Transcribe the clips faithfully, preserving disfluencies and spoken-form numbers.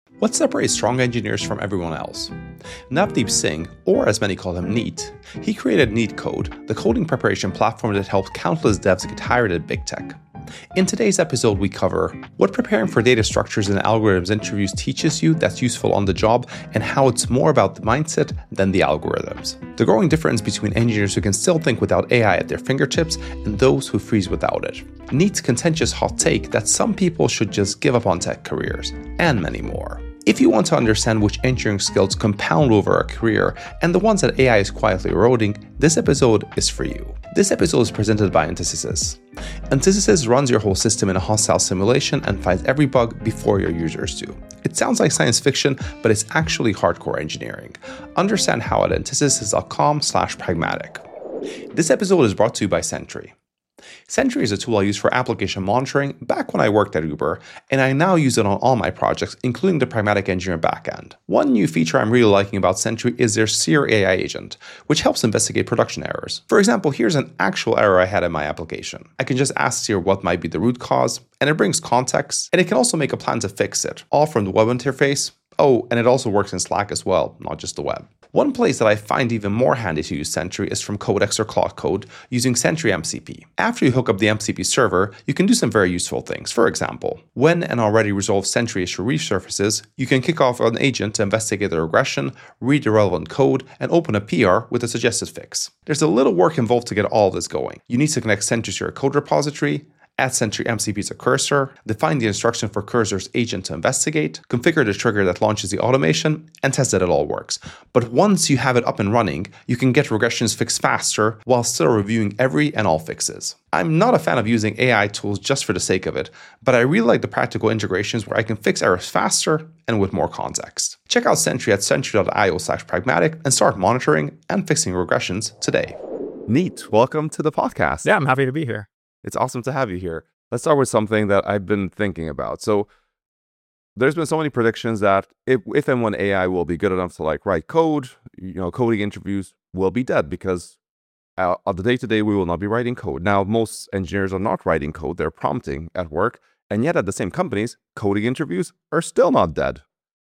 What separates strong engineers from everyone else? Navdeep Singh, or as many call him Neat, he created Neat Code, the coding preparation platform that helps countless devs get hired at big tech. In today's episode, we cover what preparing for data structures and algorithms interviews teaches you that's useful on the job, and how it's more about the mindset than the algorithms. The growing difference between engineers who can still think without A I at their fingertips and those who freeze without it. Neat's contentious hot take that some people should just give up on tech careers, and many more. If you want to understand which engineering skills compound over a career and the ones that A I is quietly eroding, this episode is for you. This episode is presented by Antithesis. Antithesis runs your whole system in a hostile simulation and finds every bug before your users do. It sounds like science fiction, but it's actually hardcore engineering. Understand how at antithesis.com slash pragmatic. This episode is brought to you by Sentry. Sentry is a tool I used for application monitoring back when I worked at Uber, and I now use it on all my projects, including the pragmatic engineering backend. One new feature I'm really liking about Sentry is their Seer A I agent, which helps investigate production errors. For example, here's an actual error I had in my application. I can just ask Seer what might be the root cause, and it brings context, and it can also make a plan to fix it, all from the web interface. Oh, and it also works in Slack as well, not just the web. One place that I find even more handy to use Sentry is from Codex or Claude Code using Sentry M C P. After you hook up the M C P server, you can do some very useful things. For example, when an already resolved Sentry issue resurfaces, you can kick off an agent to investigate the regression, read the relevant code, and open a P R with a suggested fix. There's a little work involved to get all of this going. You need to connect Sentry to your code repository, add Sentry M C P to cursor, define the instruction for cursor's agent to investigate, configure the trigger that launches the automation, and test that it all works. But once you have it up and running, you can get regressions fixed faster while still reviewing every and all fixes. I'm not a fan of using A I tools just for the sake of it, but I really like the practical integrations where I can fix errors faster and with more context. Check out Sentry at sentry.io slash pragmatic and start monitoring and fixing regressions today. Neat. Welcome to the podcast. Yeah, I'm happy to be here. It's awesome to have you here. Let's start with something that I've been thinking about. So there's been so many predictions that if, if and when A I will be good enough to like write code, you know, coding interviews will be dead because uh, on the day-to-day, we will not be writing code. Now, most engineers are not writing code. They're prompting at work. And yet at the same companies, coding interviews are still not dead.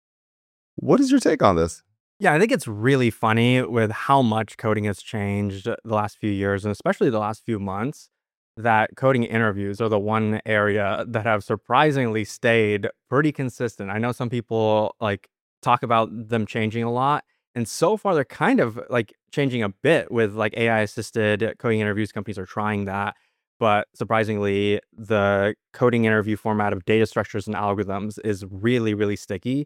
What is your take on this? Yeah, I think it's really funny with how much coding has changed the last few years, and especially the last few months, that coding interviews are the one area that have surprisingly stayed pretty consistent. I know some people like talk about them changing a lot, and so far they're kind of like changing a bit with like A I assisted coding interviews. Companies are trying that, but surprisingly, the coding interview format of data structures and algorithms is really, really sticky,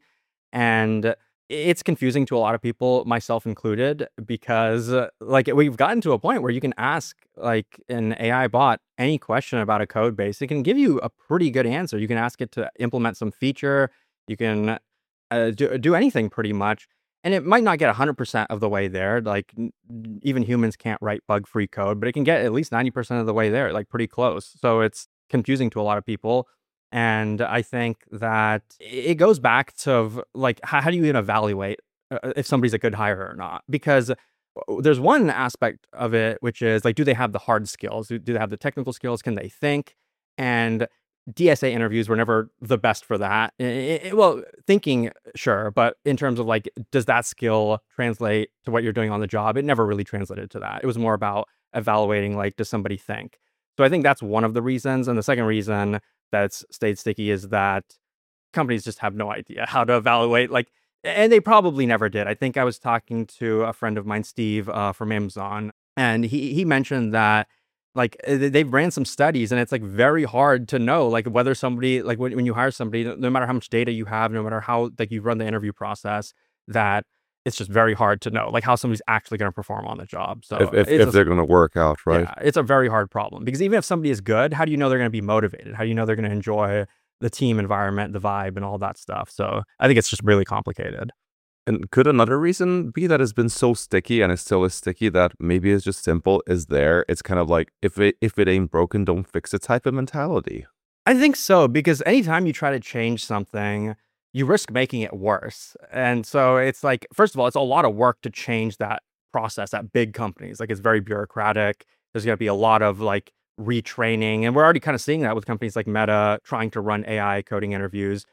and it's confusing to a lot of people, myself included, because uh, like we've gotten to a point where you can ask like an A I bot any question about a code base. It can give you a pretty good answer. You can ask it to implement some feature. You can uh, do, do anything pretty much. And it might not get one hundred percent of the way there. Like n- even humans can't write bug-free code, but it can get at least ninety percent of the way there, like pretty close. So it's confusing to a lot of people. And I think that it goes back to like, how, how do you even evaluate uh, if somebody's a good hire or not? Because there's one aspect of it, which is like, do they have the hard skills? Do, do they have the technical skills? Can they think? And D S A interviews were never the best for that. It, it, well, thinking, sure. But in terms of like, does that skill translate to what you're doing on the job? It never really translated to that. It was more about evaluating, like, does somebody think? So I think that's one of the reasons. And the second reason that's stayed sticky is that companies just have no idea how to evaluate, like, and they probably never did. I think I was talking to a friend of mine, Steve, uh, from Amazon, and he he mentioned that like they've ran some studies, and it's like very hard to know like whether somebody, like when, when you hire somebody, no matter how much data you have, no matter how like you run the interview process, that it's just very hard to know like how somebody's actually going to perform on the job. So If if, it's if a- they're going to work out, right? yeah, it's a very hard problem because even if somebody is good, how do you know they're going to be motivated? How do you know they're going to enjoy the team environment, the vibe, and all that stuff? So I think it's just really complicated. And could another reason be that it's been so sticky and it still is sticky that maybe it's just simple is there? It's kind of like if it if it ain't broken, don't fix it type of mentality. I think so, because anytime you try to change something, you risk making it worse. And so it's like, first of all, it's a lot of work to change that process at big companies. Like it's very bureaucratic. There's going to be a lot of like retraining. And we're already kind of seeing that with companies like Meta trying to run A I coding interviews.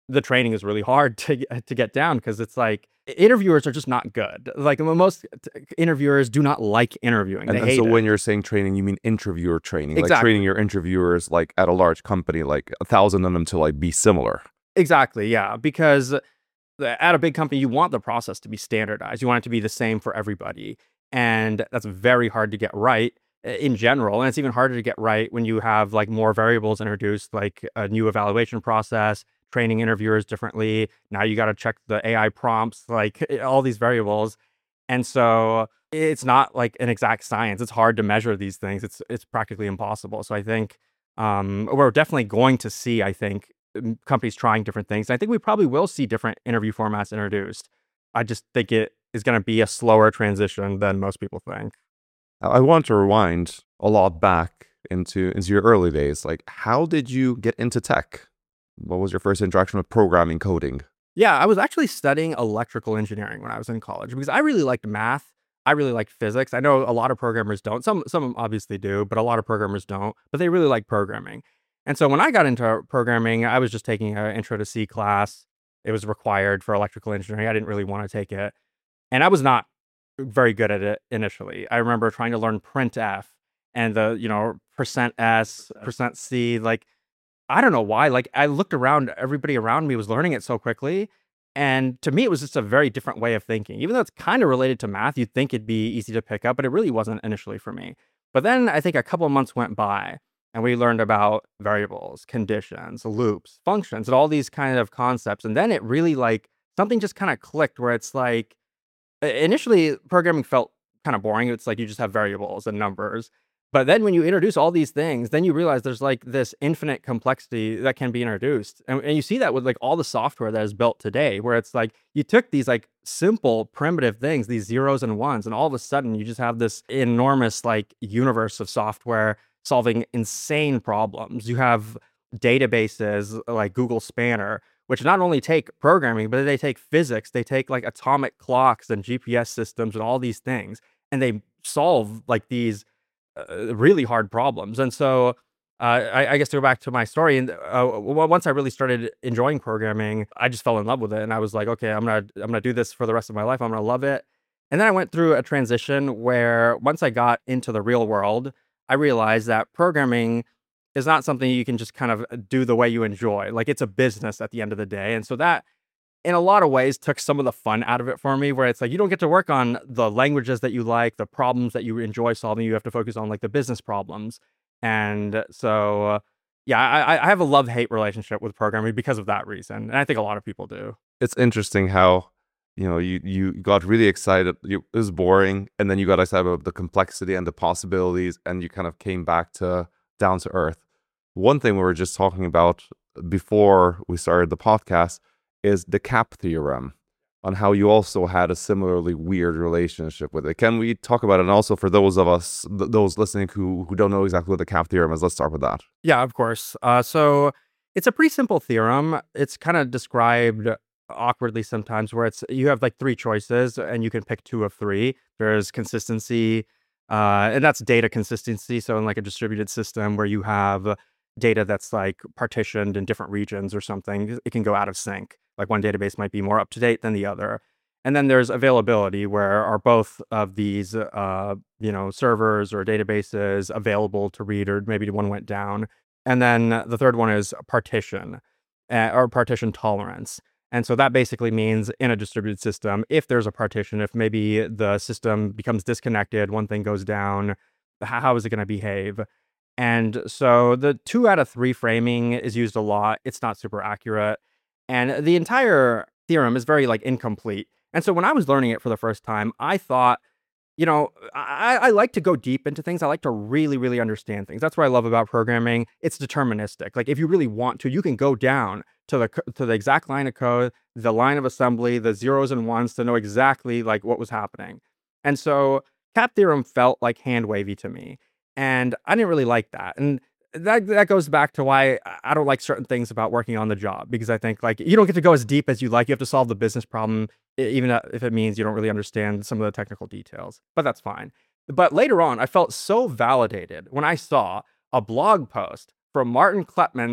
the training is really hard to get- to get down because it's like interviewers are just not good. Like most t- interviewers do not like interviewing. And, They and hate so it. when you're saying training, you mean interviewer training, like Exactly. training your interviewers like at a large company, like a thousand of them to like be similar. Exactly, yeah. Because the- at a big company, you want the process to be standardized. You want it to be the same for everybody. And that's very hard to get right uh, in general. And it's even harder to get right when you have like more variables introduced, like a new evaluation process, training interviewers differently. Now you got to check the A I prompts, like all these variables. And so it's not like an exact science. It's hard to measure these things. It's it's practically impossible. So I think um, we're definitely going to see, I think, m- companies trying different things. And I think we probably will see different interview formats introduced. I just think it is going to be a slower transition than most people think. I I want to rewind a lot back into into your early days. Like, how did you get into tech? What was your first interaction with programming, coding? Yeah, I was actually studying electrical engineering when I was in college because I really liked math. I really liked physics. I know a lot of programmers don't. Some some obviously do, but a lot of programmers don't. But they really like programming. And so when I got into programming, I was just taking an intro to C class. It was required for electrical engineering. I didn't really want to take it. And I was not very good at it initially. I remember trying to learn printf and the, you know, percent S, percent C, like I don't know why. Like I looked around, everybody around me was learning it so quickly. And to me, it was just a very different way of thinking. Even though it's kind of related to math, you'd think it'd be easy to pick up, but it really wasn't initially for me. But then I think a couple of months went by and we learned about variables, conditions, loops, functions, and all these kind of concepts. And then it really like something just kind of clicked where it's like i- initially programming felt kind of boring. It's like you just have variables and numbers. But then when you introduce all these things, then you realize there's like this infinite complexity that can be introduced. And, and you see that with like all the software that is built today, where it's like you took these like simple primitive things, these zeros and ones, and all of a sudden you just have this enormous like universe of software solving insane problems. You have databases like Google Spanner, which not only take programming, but they take physics, they take like atomic clocks and G P S systems and all these things, and they solve like these uh, really hard problems. And so, uh, I, I guess to go back to my story, and uh, w- once I really started enjoying programming, I just fell in love with it, and I was like, okay, I'm gonna I'm gonna do this for the rest of my life. I'm gonna love it. And then I went through a transition where once I got into the real world, I realized that programming is not something you can just kind of do the way you enjoy. Like it's a business at the end of the day, and so that in a lot of ways took some of the fun out of it for me, where it's like you don't get to work on the languages that you like, the problems that you enjoy solving. You have to focus on like the business problems. And so uh, yeah, I, I have a love-hate relationship with programming because of that reason, and I think a lot of people do. It's interesting how, you know, you you got really excited. You, it was boring, and then you got excited about the complexity and the possibilities, and you kind of came back to down to earth. One thing we were just talking about before we started the podcast is the cap theorem, on how you also had a similarly weird relationship with it. Can we talk about it? And also for those of us, th- those listening who who don't know exactly what the cap theorem is, let's start with that. Yeah, of course. Uh, so it's a pretty simple theorem. It's kind of described awkwardly sometimes, where it's you have like three choices and you can pick two of three. There's consistency, uh, and that's data consistency. So in like a distributed system where you have data that's like partitioned in different regions or something, it can go out of sync. Like one database might be more up to date than the other. And then there's availability, where are both of these, uh, you know, servers or databases available to read, or maybe one went down. And then the third one is partition, uh, or partition tolerance. And so that basically means in a distributed system, if there's a partition, if maybe the system becomes disconnected, one thing goes down, h- how is it going to behave? And so the two out of three framing is used a lot. It's not super accurate. And the entire theorem is very like incomplete. And so when I was learning it for the first time, I thought, you know, I, I like to go deep into things. I like to really, really understand things. That's what I love about programming. It's deterministic. Like if you really want to, you can go down to the co- to the exact line of code, the line of assembly, the zeros and ones to know exactly like what was happening. And so cap theorem felt like hand wavy to me, and I didn't really like that. And that that goes back to why I I don't like certain things about working on the job, because I think like you don't get to go as deep as you like. You have to solve the business problem, e- even if it means you don't really understand some of the technical details. But that's fine. But later on, I felt so validated when I saw a blog post from Martin Kleppman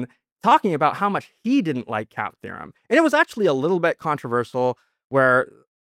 talking about how much he didn't like cap theorem. And it was actually a little bit controversial where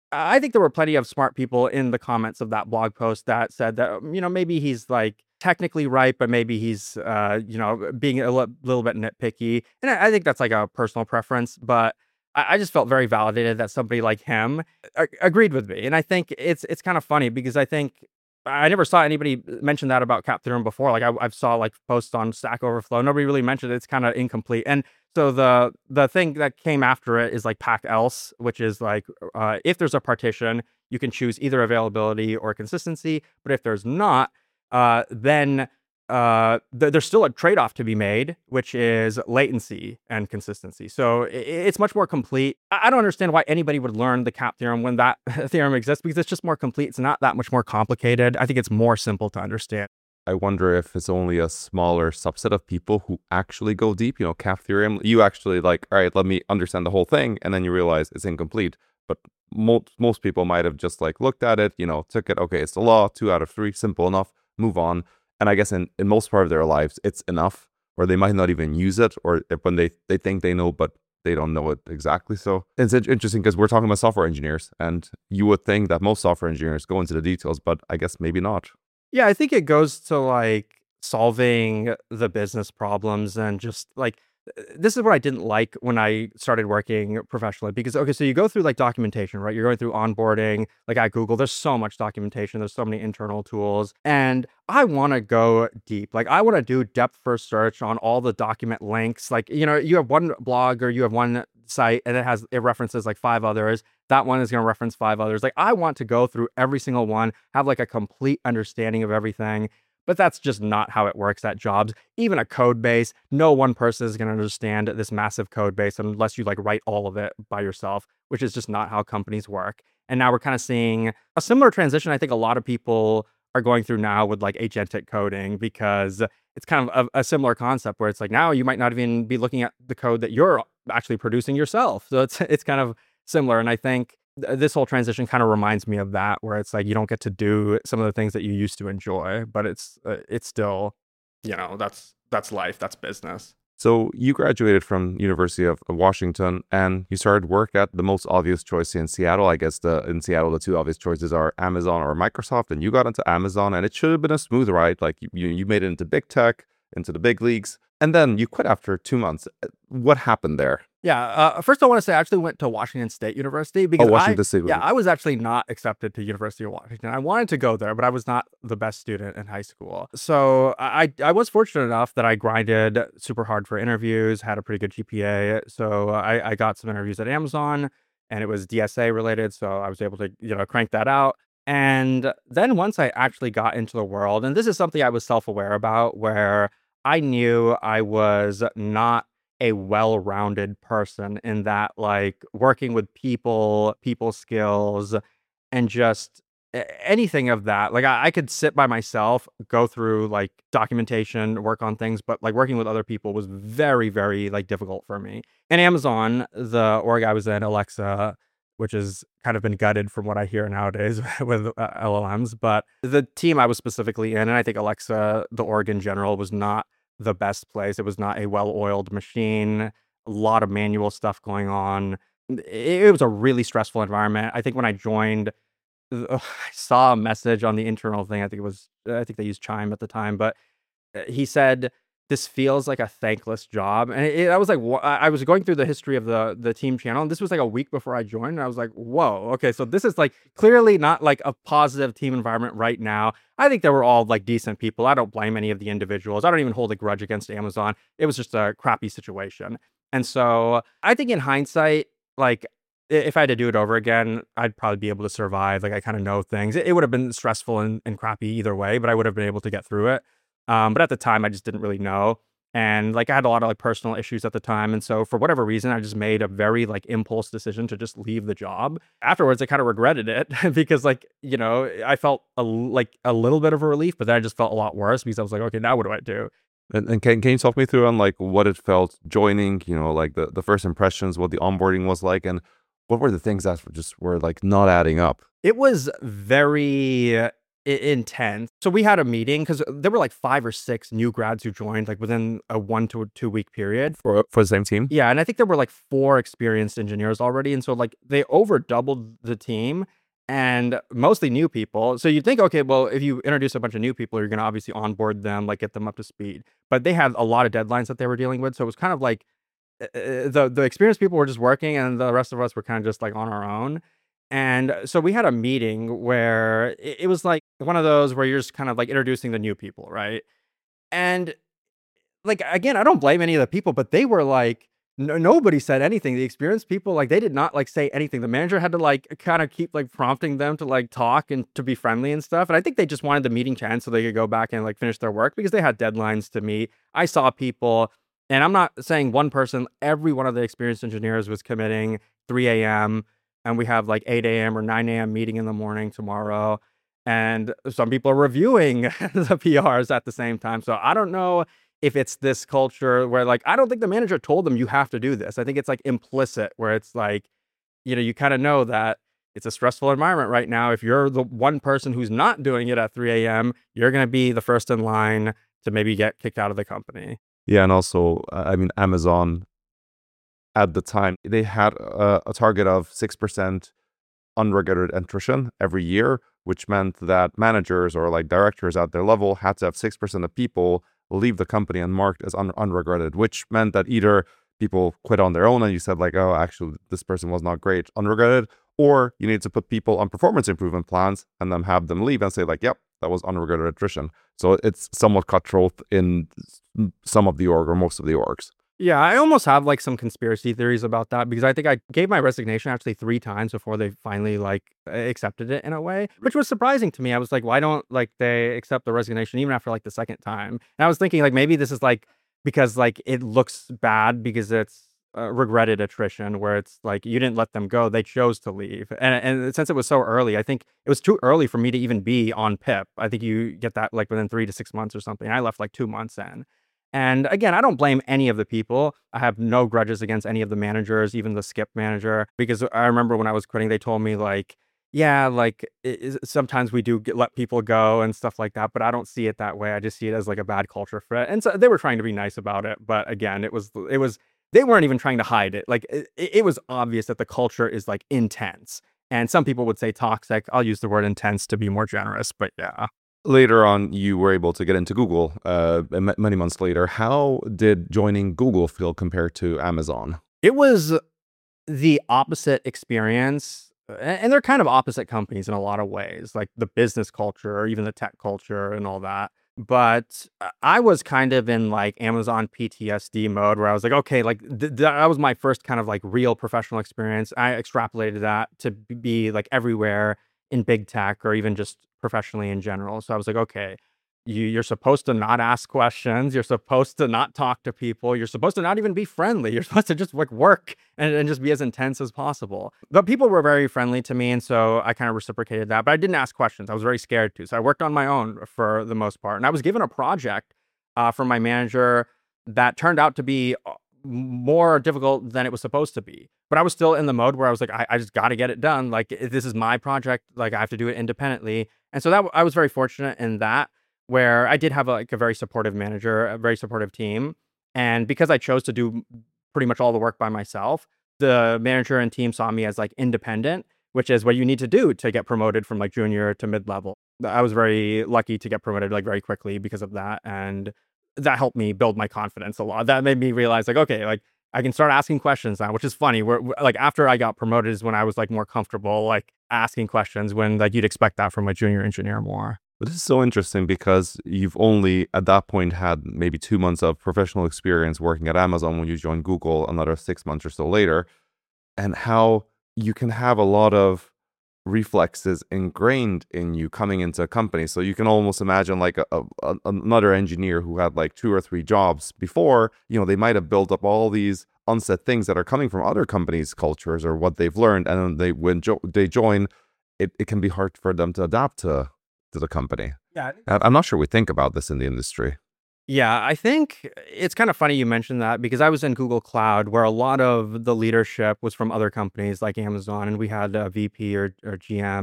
I think there were plenty of smart people in the comments of that blog post that said that, you know, maybe he's like technically right, but maybe he's, uh, you know, being a li- little bit nitpicky. And I, I think that's like a personal preference, but I, I just felt very validated that somebody like him a- agreed with me. And I think it's it's kind of funny because I think I never saw anybody mention that about cap theorem before. Like I, I've saw like posts on Stack Overflow. Nobody really mentioned it. It's kind of incomplete. And so the the thing that came after it is like pack else, which is like uh, if there's a partition, you can choose either availability or consistency. But if there's not, uh, then uh, th- there's still a trade-off to be made, which is latency and consistency. So i- it's much more complete. I I don't understand why anybody would learn the cap theorem when that theorem exists, because it's just more complete. It's not that much more complicated. I think it's more simple to understand. I wonder if it's only a smaller subset of people who actually go deep. You know, cap theorem, you actually like, all right, let me understand the whole thing, and then you realize it's incomplete. But most most people might have just like looked at it, you know, took it, okay, it's the law, two out of three, simple enough, move on. And I guess in, in most part of their lives, it's enough, or they might not even use it, or if- when they, they think they know, but they don't know it exactly. So it's in- interesting because we're talking about software engineers, and you would think that most software engineers go into the details, but I guess maybe not. Yeah, I think it goes to like solving the business problems and just like uh, this is what I didn't like when I started working professionally because okay, so you go through like documentation, right? You're going through onboarding, like at Google, there's so much documentation, there's so many internal tools, and I want to go deep. Like I want to do depth first search on all the document links. Like, you know, you have one blog or you have one site and it has it references like five others. That one is going to reference five others. Like I want to go through every single one, have like a complete understanding of everything. But that's just not how it works at jobs. Even a code base, no one person is going to understand this massive code base unless you like write all of it by yourself, which is just not how companies work. And now we're kind of seeing a similar transition. I think a lot of people are going through now with like agentic coding because it's kind of a, a similar concept where it's like now you might not even be looking at the code that you're actually producing yourself. So it's it's kind of similar. And I think th- this whole transition kind of reminds me of that, where it's like you don't get to do some of the things that you used to enjoy, but it's uh, it's still, you know, that's that's life, that's business. So you graduated from University of of Washington, and you started work at the most obvious choice in Seattle. I guess the in Seattle the two obvious choices are Amazon or Microsoft, and you got into Amazon, and it should have been a smooth ride. Like you, you you made it into big tech, into the big leagues, and then you quit after two months. What happened there? Yeah. Uh, first, I want to say I actually went to Washington State University Oh, because I, Washington State. yeah, I was actually not accepted to University of Washington. I wanted to go there, but I was not the best student in high school. So I, I was fortunate enough that I grinded super hard for interviews, had a pretty good G P A. So I, I got some interviews at Amazon, and it was D S A related. So I was able to, you know, crank that out. And then once I actually got into the world, and this is something I was self-aware about, where I knew I was not a well-rounded person in that like working with people, people skills, and just a- anything of that. Like I, I could sit by myself, go through like documentation, work on things, but like working with other people was very, very like difficult for me. And Amazon, the org I was in, Alexa, which has kind of been gutted from what I hear nowadays with uh, L L Ms, but the team I was specifically in, and I think Alexa, the org in general, was not the best place. It was not a well-oiled machine, a lot of manual stuff going on. It, it was a really stressful environment. I think when I joined, ugh, I saw a message on the internal thing. I think it was, I think they used Chime at the time, but uh, he said, this feels like a thankless job. And it, it- I was like, wha- I I was going through the history of the the team channel, and this was like a week before I joined. And I was like, whoa, okay, so this is like clearly not like a positive team environment right now. I think they were all like decent people. I don't blame any of the individuals. I don't even hold a grudge against Amazon. It was just a crappy situation. And so I think in hindsight, like i- if I had to do it over again, I'd probably be able to survive. Like I kind of know things. It, it would have been stressful and, and crappy either way, but I would have been able to get through it. Um, but at the time, I just didn't really know. And like I had a lot of like personal issues at the time. And so for whatever reason, I just made a very like impulse decision to just leave the job. Afterwards, I kind of regretted it because like, you know, I felt a, l- like a little bit of a relief, but then I just felt a lot worse because I was like, okay, now what do I do? And, and can can you talk me through on like what it felt joining? You know, like the the first impressions, what the onboarding was like, and what were the things that were just were like not adding up? It was very i- intense. So we had a meeting because there were like five or six new grads who joined like within a one to two week period. For for the same team? Yeah, and I think there were like four experienced engineers already, and so like they over doubled the team and mostly new people. So you'd think, okay, well, if you introduce a bunch of new people, you're going to obviously onboard them, like get them up to speed. But they had a lot of deadlines that they were dealing with, so it was kind of like uh, the the experienced people were just working, and the rest of us were kind of just like on our own. And so we had a meeting where it, it was like one of those where you're just kind of like introducing the new people, right? And like again, I don't blame any of the people, but they were like no, nobody said anything. The experienced people, like they did not like say anything. The manager had to like kind of keep like prompting them to like talk and to be friendly and stuff. And I think they just wanted the meeting to end so they could go back and like finish their work because they had deadlines to meet. I saw people, and I'm not saying one person, every one of the experienced engineers was committing three a.m. and we have like eight a.m. or nine a.m. meeting in the morning tomorrow. And some people are reviewing the P Rs at the same time. So I don't know if it's this culture where like I don't think the manager told them you have to do this. I think it's like implicit where it's like, you know, you kind of know that it's a stressful environment right now. If you're the one person who's not doing it at three a.m., you're going to be the first in line to maybe get kicked out of the company. Yeah, and also, uh, I mean, Amazon at the time, they had a, a target of six percent unregulated attrition every year, which meant that managers or like directors at their level had to have six percent of people leave the company and marked as un- unregretted, which meant that either people quit on their own and you said like, oh, actually, this person was not great, unregretted, or you need to put people on performance improvement plans and then have them leave and say like, yep, that was unregretted attrition. So it's somewhat cutthroat in some of the org or most of the orgs. Yeah, I almost have like some conspiracy theories about that because I think I gave my resignation actually three times before they finally like accepted it in a way, which was surprising to me. I was like, why don't like they accept the resignation even after like the second time? And I was thinking like maybe this is like because like it looks bad because it's uh, regretted attrition where it's like you didn't let them go, they chose to leave. And and since it was so early, I think it was too early for me to even be on P I P. I think you get that like within three to six months or something. I left like two months in. And again, I don't blame any of the people. I have no grudges against any of the managers, even the skip manager, because I remember when I was quitting, they told me like, yeah, like it, it- sometimes we do get, let people go and stuff like that, but I don't see it that way. I just see it as like a bad culture fit. And so they were trying to be nice about it, but again, it was it was they weren't even trying to hide it. Like it, it was obvious that the culture is like intense. And some people would say toxic. I'll use the word intense to be more generous, but yeah. Later on, you were able to get into Google uh, m- many months later. How did joining Google feel compared to Amazon? It was the opposite experience. a- And they're kind of opposite companies in a lot of ways, like the business culture or even the tech culture and all that. But uh, I was kind of in like Amazon P T S D mode where I was like, okay, like th- th- that was my first kind of like real professional experience. I extrapolated that to b- be like everywhere in big tech or even just professionally in general. So I was like, okay, you, you're supposed to not ask questions. You're supposed to not talk to people. You're supposed to not even be friendly. You're supposed to just like work and, and just be as intense as possible. But people were very friendly to me. And so I kind of reciprocated that. But I didn't ask questions. I was very scared to. So I worked on my own for the most part. And I was given a project uh, from my manager that turned out to be uh, more difficult than it was supposed to be. But I was still in the mode where I was like, I, I just got to get it done. Like, i- this is my project. Like, I have to do it independently. And so that I was very fortunate in that, where I did have a, like a very supportive manager, a very supportive team. And because I chose to do pretty much all the work by myself, the manager and team saw me as like independent, which is what you need to do to get promoted from like junior to mid level. I was very lucky to get promoted like very quickly because of that. And that helped me build my confidence a lot. That made me realize like, okay, like I can start asking questions now, which is funny. Where where- like after I got promoted is when I was like more comfortable like asking questions when like you'd expect that from a junior engineer more. But this is so interesting because you've only at that point had maybe two months of professional experience working at Amazon when you joined Google another six months or so later, and how you can have a lot of reflexes ingrained in you coming into a company. So you can almost imagine like a, a, a- another engineer who had like two or three jobs before, you know, they might have built up all these unsaid things that are coming from other companies' cultures or what they've learned. And then they when jo- they join, it, it can be hard for them to adapt to to the company. Yeah. I- I'm not sure we think about this in the industry. Yeah, I think it's kind of funny you mentioned that because I was in Google Cloud where a lot of the leadership was from other companies like Amazon, and we had a V P or, or G M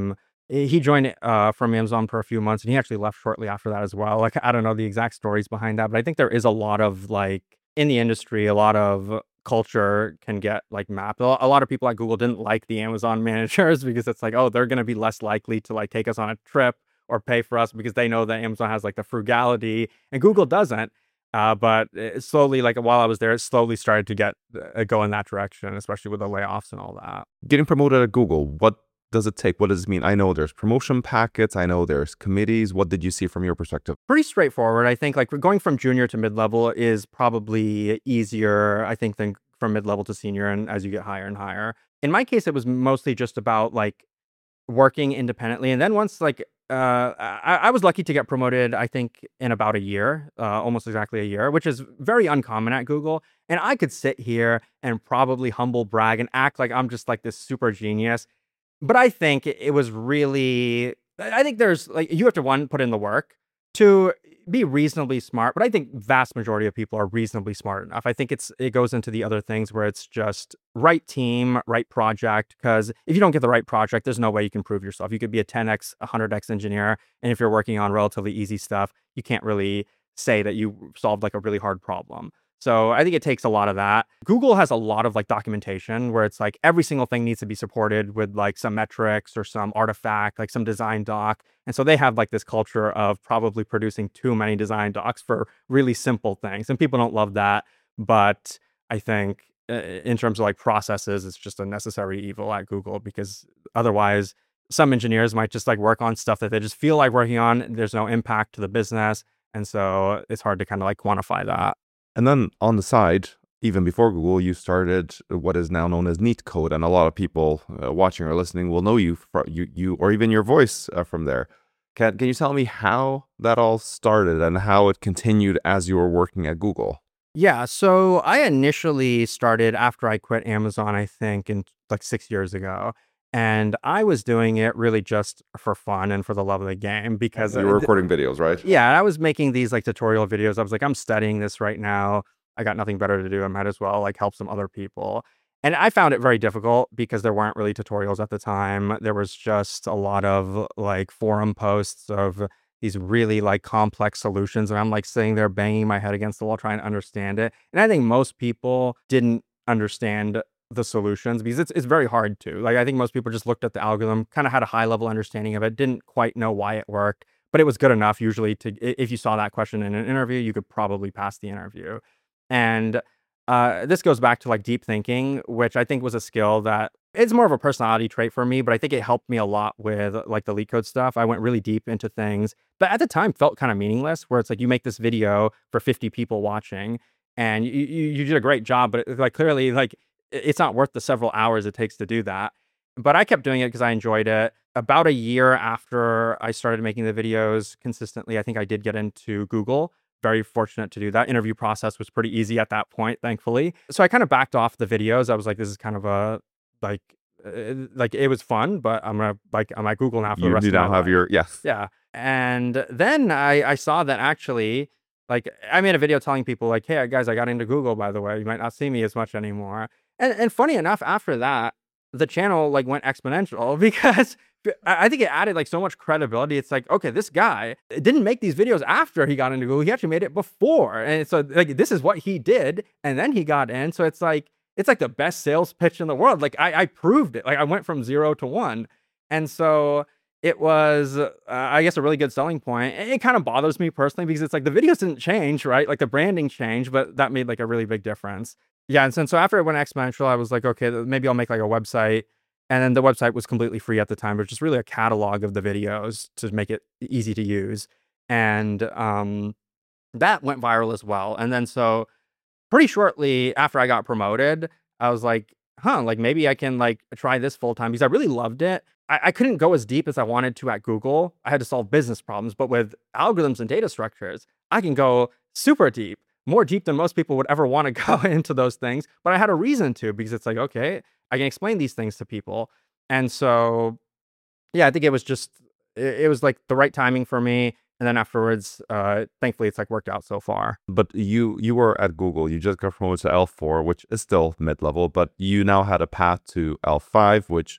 He joined uh, from Amazon for a few months, and he actually left shortly after that as well. Like, I don't know the exact stories behind that, but I think there is a lot of like in the industry, a lot of culture can get like mapped. A a lot of people at Google didn't like the Amazon managers because it's like, oh, they're going to be less likely to like take us on a trip or pay for us because they know that Amazon has like the frugality and Google doesn't. Uh, but it slowly, like while I was there, it slowly started to get uh, go in that direction, especially with the layoffs and all that. Getting promoted at Google, what does it take? What does it mean? I know there's promotion packets. I know there's committees. What did you see from your perspective? Pretty straightforward. I think like going from junior to mid-level is probably easier, I think, than from mid-level to senior and as you get higher and higher. In my case, it was mostly just about like working independently. And then once like uh, I, I was lucky to get promoted, I think, in about a year, uh, almost exactly a year, which is very uncommon at Google. And I could sit here and probably humble brag and act like I'm just like this super genius. But I think it was really, I think there's like, you have to one, put in the work, two, be reasonably smart. But I think vast majority of people are reasonably smart enough. I think it's, it goes into the other things where it's just right team, right project. Because if you don't get the right project, there's no way you can prove yourself. You could be a ten X, one hundred X engineer. And if you're working on relatively easy stuff, you can't really say that you solved like a really hard problem. So I think it takes a lot of that. Google has a lot of like documentation where it's like every single thing needs to be supported with like some metrics or some artifact, like some design doc. And so they have like this culture of probably producing too many design docs for really simple things. And people don't love that. But I think uh, in terms of like processes, it's just a necessary evil at Google because otherwise some engineers might just like work on stuff that they just feel like working on. There's no impact to the business. And so it's hard to kind of like quantify that. And then on the side, even before Google, you started what is now known as NeetCode, and a lot of people uh, watching or listening will know you, from, you, you, or even your voice uh, from there. Can Can you tell me how that all started and how it continued as you were working at Google? Yeah, so I initially started after I quit Amazon, I think, in like six years ago. And I was doing it really just for fun and for the love of the game because You were recording videos, right? yeah, I was making these like tutorial videos. I was like, I'm studying this right now. I got nothing better to do. I might as well like help some other people. And I found it very difficult because there weren't really tutorials at the time. There was just a lot of like forum posts of these really like complex solutions. And I'm like sitting there banging my head against the wall trying to understand it. And I think most people didn't understand the solutions because it's it's very hard to. Like I think most people just looked at the algorithm, kind of had a high level understanding of it, didn't quite know why it worked, but it was good enough usually to if you saw that question in an interview, you could probably pass the interview. And uh, this goes back to like deep thinking, which I think was a skill that it's more of a personality trait for me, but I think it helped me a lot with like the LeetCode stuff. I went really deep into things, but at the time felt kind of meaningless where it's like you make this video for fifty people watching and you, you, you did a great job, but it, like clearly like it's not worth the several hours it takes to do that. But I kept doing it because I enjoyed it. About a year after I started making the videos consistently, I think I did get into Google. Very fortunate to do that. Interview process was pretty easy at that point, thankfully. So I kind of backed off the videos. I was like, this is kind of a, like, uh, like it was fun, but I'm gonna, like, I'm at Google now for the You rest do of my now have life. your, yes. Yeah. And then I, I saw that actually, like, I made a video telling people, like, hey, guys, I got into Google, by the way. You might not see me as much anymore. And, and funny enough, after that, the channel, like, went exponential because I I think it added, like, so much credibility. It's like, okay, this guy didn't make these videos after he got into Google. He actually made it before. And so, like, this is what he did. And then he got in. So it's like, it's like the best sales pitch in the world. Like, I, I proved it. Like, I went from zero to one. And so it was, uh, I guess, a really good selling point. And it kind of bothers me personally because it's like the videos didn't change, right? Like the branding changed, but that made like a really big difference. Yeah. And so, so after it went exponential, I was like, okay, maybe I'll make like a website. And then the website was completely free at the time, but just really a catalog of the videos to make it easy to use. And um, that went viral as well. And then so pretty shortly after I got promoted, I was like, huh, like maybe I can like try this full time because I really loved it. I, I couldn't go as deep as I wanted to at Google. I had to solve business problems, but with algorithms and data structures, I can go super deep, more deep than most people would ever want to go into those things. But I had a reason to because it's like, okay, I can explain these things to people. And so, yeah, I think it was just, it, it was like the right timing for me. And then afterwards, uh, thankfully, it's like worked out so far. But you you were at Google. You just got promoted to L four, which is still mid-level, but you now had a path to L five, which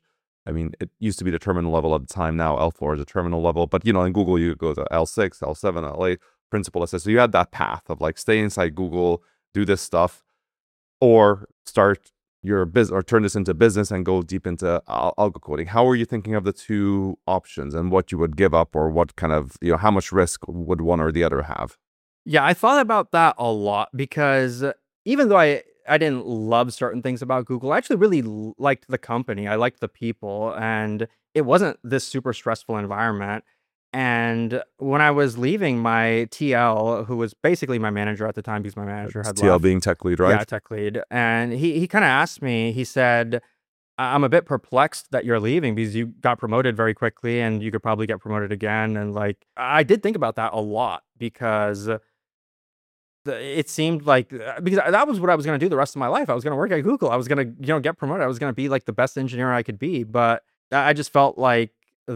I mean, it used to be the terminal level at the time. Now L four is a terminal level. But, you know, in Google, you go to L six, L seven, L eight, principal assist. So you had that path of like stay inside Google, do this stuff, or start your business or turn this into business and go deep into al- algo coding. How are you thinking of the two options and what you would give up, or what kind of, you know, how much risk would one or the other have? Yeah, I thought about that a lot because even though I I didn't love certain things about Google, I actually really l- liked the company. I liked the people, and it wasn't this super stressful environment. And when I was leaving, my T L, who was basically my manager at the time because my manager It's had T L left, being tech lead, yeah, right? tech lead, and he he kind of asked me. He said, "I- I'm a bit perplexed that you're leaving because you got promoted very quickly, and you could probably get promoted again." And like, I did think about that a lot because the it seemed like uh, because that was what I was gonna do the rest of my life. I was gonna work at Google. I was gonna, you know, get promoted. I was gonna be like the best engineer I could be. But I I just felt like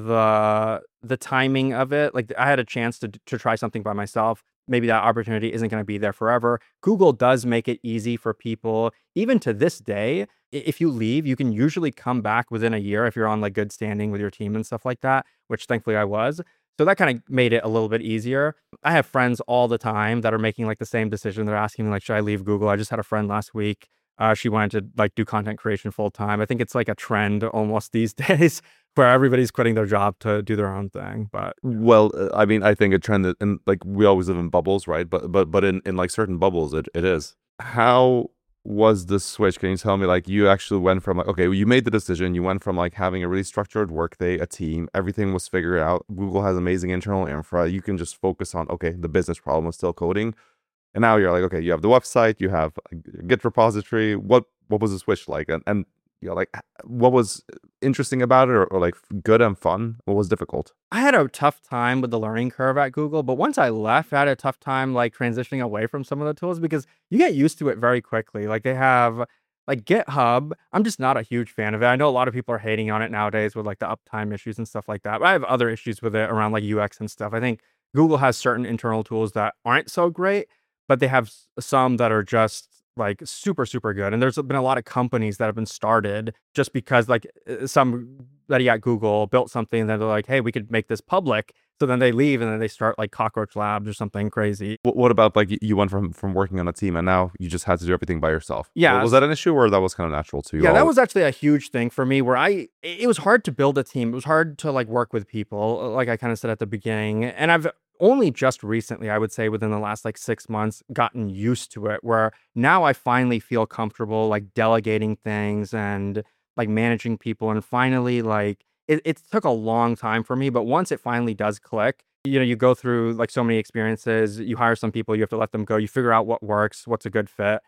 the the timing of it, like I had a chance to to try something by myself. Maybe that opportunity isn't gonna be there forever. Google does make it easy for people, even to this day. i- If you leave, you can usually come back within a year if you're on like good standing with your team and stuff like that, which thankfully I was. So that kind of made it a little bit easier. I have friends all the time that are making like the same decision. They're asking me like, should I leave Google? I just had a friend last week. Uh, she wanted to like do content creation full time. I think it's like a trend almost these days where everybody's quitting their job to do their own thing. But Well, uh, I mean, I think a trend that, and like we always live in bubbles, right? But but but in in like certain bubbles, it it is. How was the switch? Can you tell me, like, you actually went from like, okay, well, you made the decision, you went from like having a really structured workday, a team, everything was figured out. Google has amazing internal infra. You can just focus on, okay, the business problem is still coding. And now you're like, okay, you have the website, you have a Git repository. What what was the switch like? And and you know, like, what was interesting about it, or, or like good and fun? What was difficult? I had a tough time with the learning curve at Google, but once I left, I had a tough time like transitioning away from some of the tools because you get used to it very quickly. Like they have like GitHub. I'm just not a huge fan of it. I know a lot of people are hating on it nowadays with like the uptime issues and stuff like that. But I have other issues with it around like U X and stuff. I think Google has certain internal tools that aren't so great, but they have s- some that are just like super super good. And there's been a lot of companies that have been started just because like uh, somebody at Google built something and then they're like, hey, we could make this public. So then they leave and then they start like Cockroach Labs or something crazy. What, what about like y- you went from from working on a team and now you just had to do everything by yourself? Wa- Yeah, Was that an issue, or that was kind of natural to you yeah, that all? was actually a huge thing for me where I it was hard to build a team. It was hard to like work with people, uh, like I kind of said at the beginning. And I've only just recently, I would say within the last like six months, gotten used to it where now I finally feel comfortable like delegating things and like managing people. And finally, like it, it took a long time for me, but once it finally does click, you know, you go through like so many experiences, you hire some people, you have to let them go, you figure out what works, what's a good fit.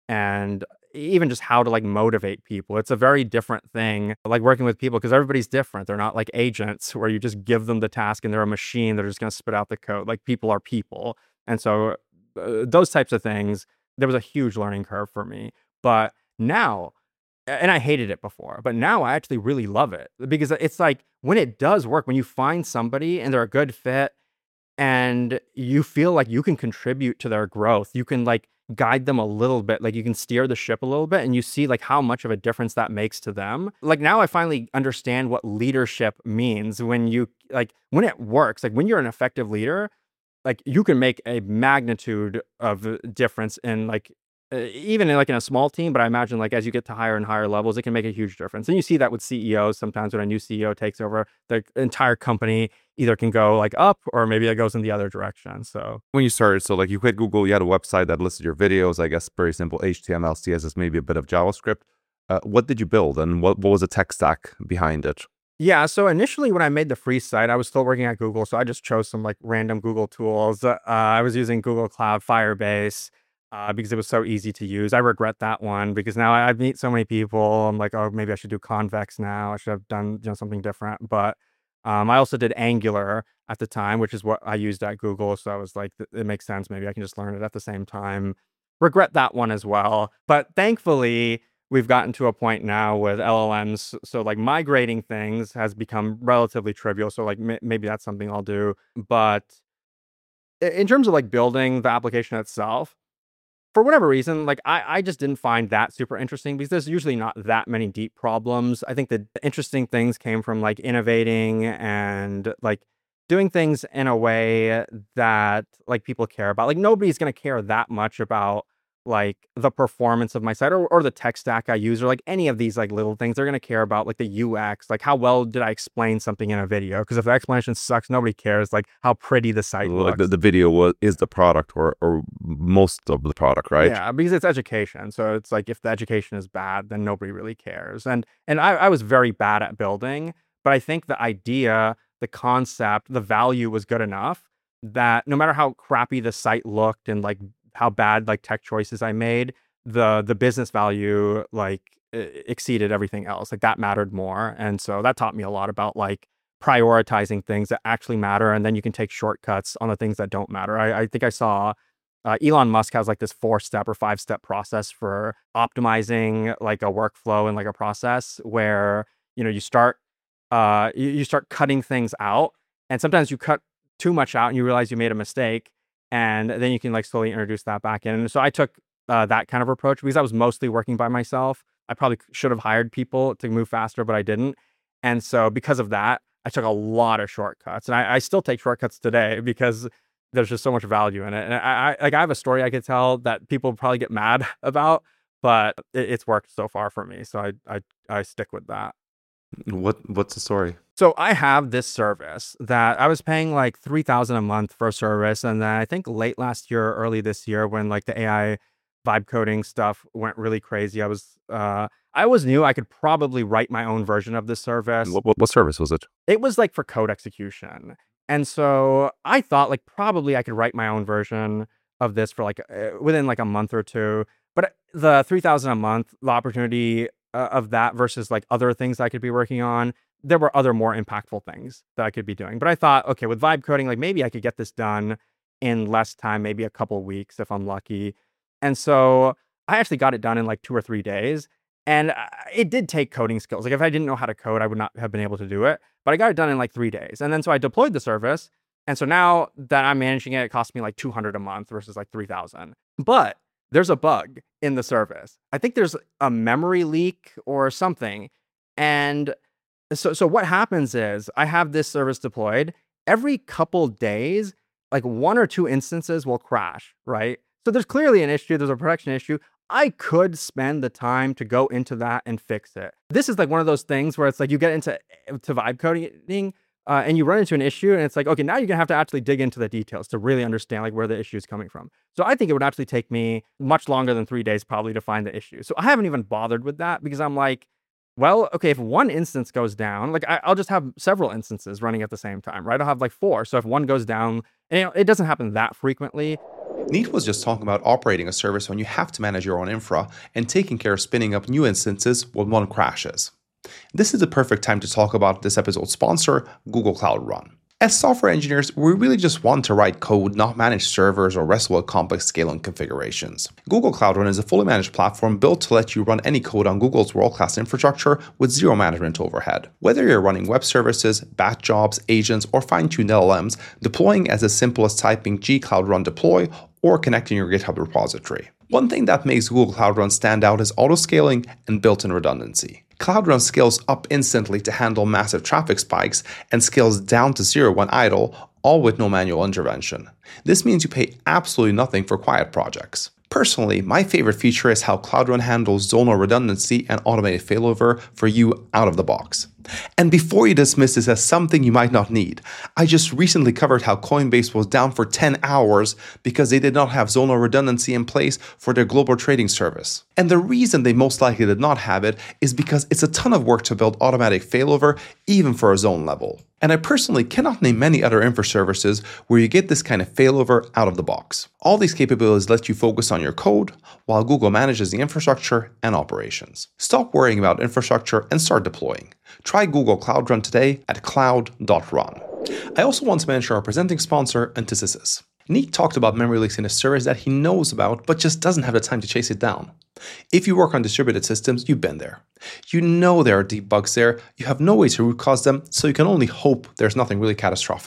And even just how to like motivate people. It's a very different thing, like working with people because everybody's different. They're not like agents where you just give them the task and they're a machine. They're just going to spit out the code. Like people are people. And so uh, those types of things, there was a huge learning curve for me. But now, and I hated it before, but now I actually really love it because it's like when it does work, when you find somebody and they're a good fit and you feel like you can contribute to their growth. You can like guide them a little bit, like you can steer the ship a little bit and you see like how much of a difference that makes to them. Like now I finally understand what leadership means when you like when it works, like when you're an effective leader, like you can make a magnitude of uh, difference in like uh, even in like in a small team, but I imagine like as you get to higher and higher levels, it can make a huge difference. And you see that with C E Os sometimes when a new C E O takes over, the entire company either can go like up or maybe it goes in the other direction. So When you started, so like you quit Google, you had a website that listed your videos, I guess very simple H T M L, C S S, maybe a bit of JavaScript. Uh, what did you build, and what, what was the tech stack behind it? yeah, so initially when I made the free site, I was still working at Google, so I just chose some like random Google tools. Uh, I was using Google Cloud Firebase uh, because it was so easy to use. I regret that one because now I, I meet so many people. I'm like, oh, maybe I should do Convex now. I should have done you know something different. But um, I also did Angular at the time, which is what I used at Google. So I was like, th- it makes sense. Maybe I can just learn it at the same time. Regret that one as well. But thankfully, we've gotten to a point now with L L Ms. So like migrating things has become relatively trivial. So like m- maybe that's something I'll do. But i- in terms of like building the application itself, for whatever reason, like I, I just didn't find that super interesting because there's usually not that many deep problems. I think the interesting things came from like innovating and like doing things in a way that like people care about. Like nobody's going to care that much about like the performance of my site or, or the tech stack I use or like any of these like little things. They're going to care about like the U X, like how well did I explain something in a video? Because if the explanation sucks, nobody cares like how pretty the site Like looks. the, the video was, is the product or, or most of the product, right? Yeah, because it's education. So it's like if the education is bad, then nobody really cares. And and I, I was very bad at building, but I think the idea, the concept, the value was good enough that no matter how crappy the site looked and like how bad like tech choices I made, the the business value like exceeded everything else. Like that mattered more. And so that taught me a lot about like prioritizing things that actually matter. And then you can take shortcuts on the things that don't matter. I, I think I saw uh, Elon Musk has like this four step or five step process for optimizing like a workflow and like a process where, you know, you start uh, you, you start cutting things out. And sometimes you cut too much out and you realize you made a mistake. And then you can like slowly introduce that back in. And so I took uh, that kind of approach because I was mostly working by myself. I probably should have hired people to move faster, but I didn't. And so because of that, I took a lot of shortcuts. And I, I still take shortcuts today because there's just so much value in it. And I, I like I have a story I could tell that people probably get mad about, but it, it's worked so far for me. So I I I stick with that. What what's the story? So I have this service that I was paying like three thousand dollars a month for a service. And then I think late last year, early this year, when like the A I vibe coding stuff went really crazy, I was, uh, I always knew I could probably write my own version of this service. What, what, what service was it? It was like for code execution. And so I thought like probably I could write my own version of this for like uh, within like a month or two. But the three thousand dollars a month, the opportunity uh, of that versus like other things I could be working on, there were other more impactful things that I could be doing. But I thought, okay, with vibe coding, like maybe I could get this done in less time, maybe a couple of weeks if I'm lucky. And so I actually got it done in like two or three days. And it did take coding skills. Like if I didn't know how to code, I would not have been able to do it. But I got it done in like three days. And then so I deployed the service. And so now that I'm managing it, it cost me like two hundred dollars a month versus like three thousand dollars. But there's a bug in the service. I think there's a memory leak or something. And so so what happens is I have this service deployed. Every couple days, like one or two instances will crash, right? So there's clearly an issue. There's a production issue. I could spend the time to go into that and fix it. This is like one of those things where it's like you get into to vibe coding uh, and you run into an issue and it's like, okay, now you're gonna have to actually dig into the details to really understand like where the issue is coming from. So I think it would actually take me much longer than three days probably to find the issue. So I haven't even bothered with that because I'm like, well, okay, if one instance goes down, like I, I'll just have several instances running at the same time, right? I'll have like four. So if one goes down, and, you know, it doesn't happen that frequently. Neat was just talking about operating a service when you have to manage your own infra and taking care of spinning up new instances when one crashes. This is the perfect time to talk about this episode's sponsor, Google Cloud Run. As software engineers, we really just want to write code, not manage servers or wrestle with complex scaling configurations. Google Cloud Run is a fully managed platform built to let you run any code on Google's world-class infrastructure with zero management overhead. Whether you're running web services, batch jobs, agents, or fine-tuned L L Ms, deploying as simple as typing G Cloud Run deploy or connecting your GitHub repository. One thing that makes Google Cloud Run stand out is auto-scaling and built-in redundancy. Cloud Run scales up instantly to handle massive traffic spikes and scales down to zero when idle, all with no manual intervention. This means you pay absolutely nothing for quiet projects. Personally, my favorite feature is how Cloud Run handles zonal redundancy and automated failover for you out of the box. And before you dismiss this as something you might not need, I just recently covered how Coinbase was down for ten hours because they did not have zonal redundancy in place for their global trading service. And the reason they most likely did not have it is because it's a ton of work to build automatic failover even for a zone level. And I personally cannot name many other infra services where you get this kind of failover out of the box. All these capabilities let you focus on your code while Google manages the infrastructure and operations. Stop worrying about infrastructure and start deploying. Try Google Cloud Run today at cloud dot run. I also want to mention our presenting sponsor, Antisys. Neat talked about memory leaks in a service that he knows about but just doesn't have the time to chase it down. If you work on distributed systems, you've been there. You know there are deep bugs there, you have no way to root cause them, so you can only hope there's nothing really catastrophic.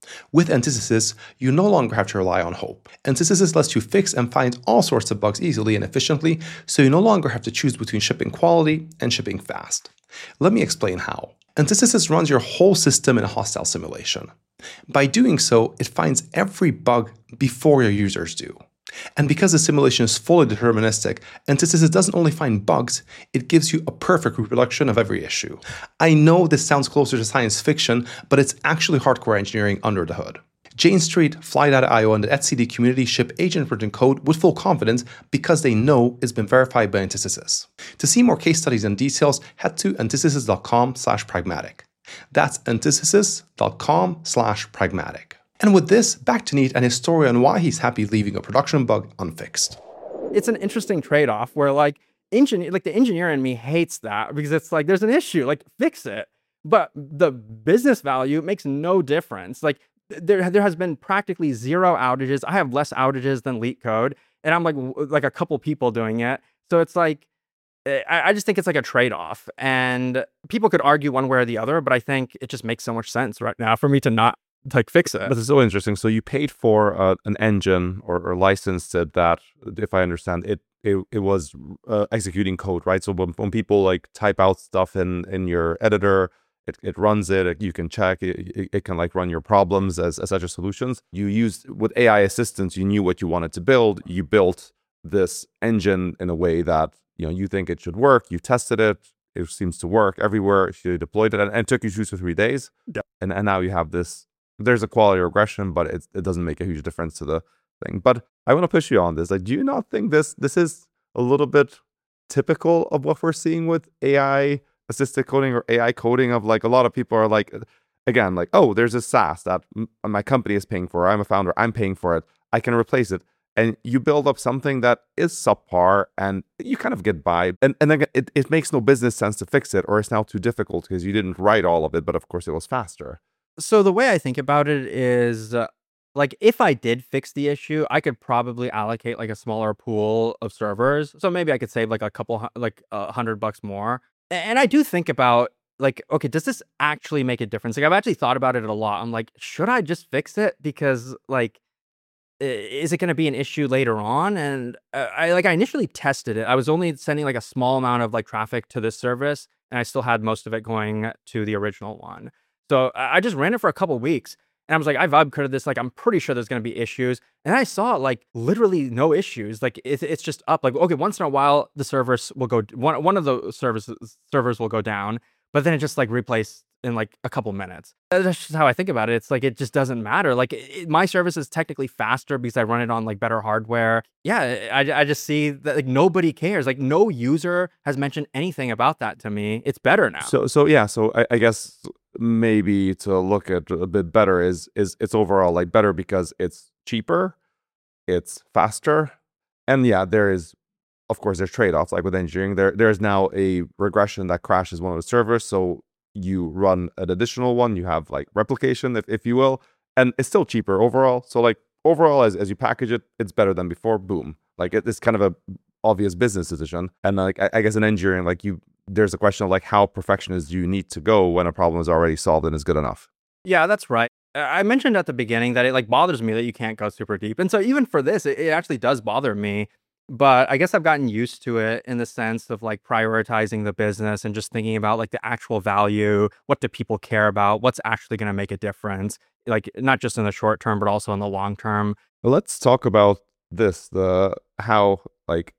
With Antithesis, you no longer have to rely on hope. Antithesis lets you fix and find all sorts of bugs easily and efficiently, so you no longer have to choose between shipping quality and shipping fast. Let me explain how. Antithesis runs your whole system in a hostile simulation. By doing so, it finds every bug before your users do. And because the simulation is fully deterministic, Antithesis doesn't only find bugs, it gives you a perfect reproduction of every issue. I know this sounds closer to science fiction, but it's actually hardcore engineering under the hood. Jane Street, Fly dot i o, and the etcd community ship agent-written code with full confidence because they know it's been verified by Antithesis. To see more case studies and details, head to antithesis dot com slash pragmatic. That's antithesis dot com slash pragmatic. And with this, back to Neat and his story on why he's happy leaving a production bug unfixed. It's an interesting trade-off where like engineer, like the engineer in me hates that because it's like there's an issue, like fix it. But the business value makes no difference. Like there, there has been practically zero outages. I have less outages than LeetCode, and I'm like like a couple people doing it. So it's like I, I just think it's like a trade-off, and people could argue one way or the other, but I think it just makes so much sense right now for me to not like fix it. This is so interesting. So you paid for uh, an engine or, or licensed it that, if I understand it, it, it was uh, executing code, right? So when, when people like type out stuff in, in your editor, it, it runs it, it, you can check, it, it, it can like run your problems as, as such as solutions. You used, with A I assistance, you knew what you wanted to build. You built this engine in a way that, you know, you think it should work. You tested it. It seems to work everywhere. You deployed it and, and it took you two to three days. Yeah. And, and now you have this. There's a quality regression, but it, it doesn't make a huge difference to the thing. But I want to push you on this. Like, do you not think this this is a little bit typical of what we're seeing with A I assisted coding or A I coding? Of like, a lot of people are like, again, like, oh, there's a SaaS that m- my company is paying for. I'm a founder. I'm paying for it. I can replace it. And you build up something that is subpar and you kind of get by. And, and then it, it makes no business sense to fix it, or it's now too difficult because you didn't write all of it, but of course it was faster. So the way I think about it is, uh, like, if I did fix the issue, I could probably allocate like a smaller pool of servers. So maybe I could save like a couple, hu- like a hundred bucks more. A- And I do think about like, okay, does this actually make a difference? Like, I've actually thought about it a lot. I'm like, should I just fix it? Because like, i- is it going to be an issue later on? And uh, I like, I initially tested it. I was only sending like a small amount of like traffic to this service, and I still had most of it going to the original one. So I I just ran it for a couple weeks, and I was like, I vibe coded this. Like, I'm pretty sure there's going to be issues. And I saw like literally no issues. Like it, it's just up. Like, okay, once in a while the service will go, one one of the services servers will go down, but then it just like replaced in like a couple minutes. That's just how I think about it. It's like it just doesn't matter. Like it, my service is technically faster because I run it on like better hardware. Yeah, I I just see that like nobody cares. Like no user has mentioned anything about that to me. It's better now. So so yeah, so I, I guess maybe to look at a bit better is is it's overall like better because it's cheaper, it's faster, and yeah, there is, of course, there's trade-offs. Like with engineering, there there's now a regression that crashes one of the servers, so you run an additional one, you have like replication, if, if you will, and it's still cheaper overall. So like overall, as, as you package it, it's better than before. Boom. Like it, it's kind of a obvious business decision. And like I, I guess in engineering, like you, there's a question of like how perfectionist do you need to go when a problem is already solved and is good enough? Yeah, that's right. Uh, I mentioned at the beginning that it like bothers me that you can't go super deep. And so even for this, it, it actually does bother me. But I guess I've gotten used to it in the sense of like prioritizing the business and just thinking about like the actual value. What do people care about? What's actually going to make a difference? Like not just in the short term, but also in the long term. Well, let's talk about this, the how like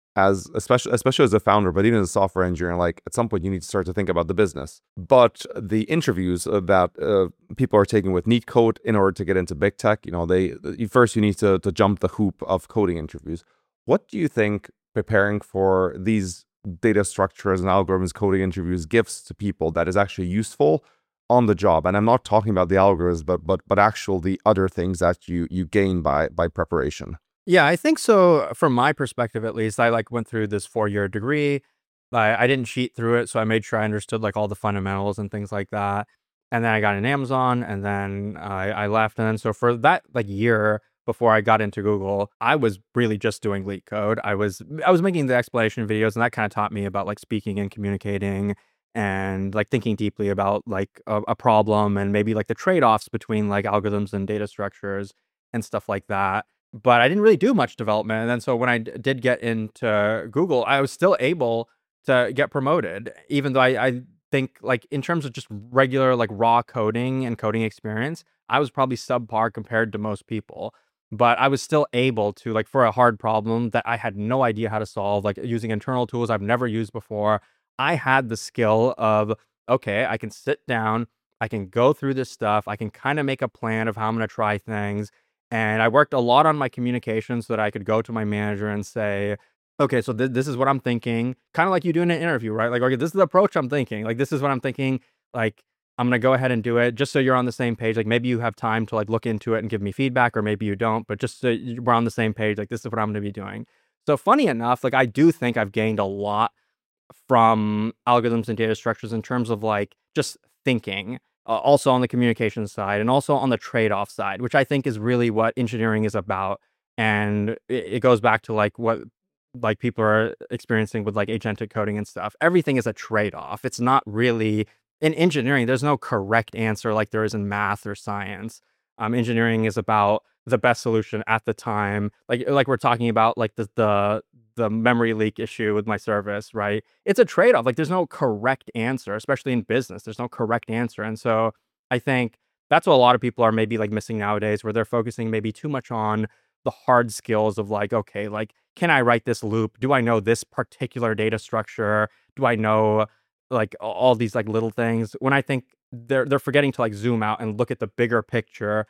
as especially especially as a founder, but even as a software engineer, like at some point you need to start to think about the business. But the interviews uh, that uh, people are taking with NeetCode in order to get into big tech, you know, they first you need to to jump the hoop of coding interviews. What do you think preparing for these data structures and algorithms coding interviews gives to people that is actually useful on the job? And I'm not talking about the algorithms, but but but actual the other things that you you gain by by preparation. Yeah, I think so. From my perspective, at least, I like went through this four year degree. I, I didn't cheat through it, so I made sure I understood like all the fundamentals and things like that. And then I got in Amazon, and then I, I left. And then so for that like year before I got into Google, I was really just doing LeetCode. I was I was making the explanation videos, and that kind of taught me about like speaking and communicating and like thinking deeply about like a, a problem and maybe like the trade-offs between like algorithms and data structures and stuff like that. But I didn't really do much development. And then so when I d- did get into Google, I was still able to get promoted, even though I, I think like in terms of just regular like raw coding and coding experience, I was probably subpar compared to most people. But I was still able to, like, for a hard problem that I had no idea how to solve, like using internal tools I've never used before, I had the skill of, okay, I can sit down, I can go through this stuff, I can kind of make a plan of how I'm going to try things. And I worked a lot on my communication so that I could go to my manager and say, okay, so th- this is what I'm thinking, kind of like you do in an interview, right? Like, okay, this is the approach I'm thinking. Like, this is what I'm thinking. Like, I'm gonna go ahead and do it just so you're on the same page. Like maybe you have time to like look into it and give me feedback, or maybe you don't. But just so you- we're on the same page, like this is what I'm gonna be doing. So funny enough, like I do think I've gained a lot from algorithms and data structures in terms of like just thinking, uh, also on the communication side and also on the trade-off side, which I think is really what engineering is about. And it, it goes back to like what like people are experiencing with like agentic coding and stuff. Everything is a trade-off. It's not really in engineering. There's no correct answer like there is in math or science. Um, engineering is about the best solution at the time. Like like we're talking about like the the the memory leak issue with my service, right? It's a trade-off. Like there's no correct answer, especially in business. There's no correct answer. And so I think that's what a lot of people are maybe like missing nowadays, where they're focusing maybe too much on the hard skills of like, okay, like, can I write this loop? Do I know this particular data structure? Do I know like a- all these like little things? When I think they're they're forgetting to like zoom out and look at the bigger picture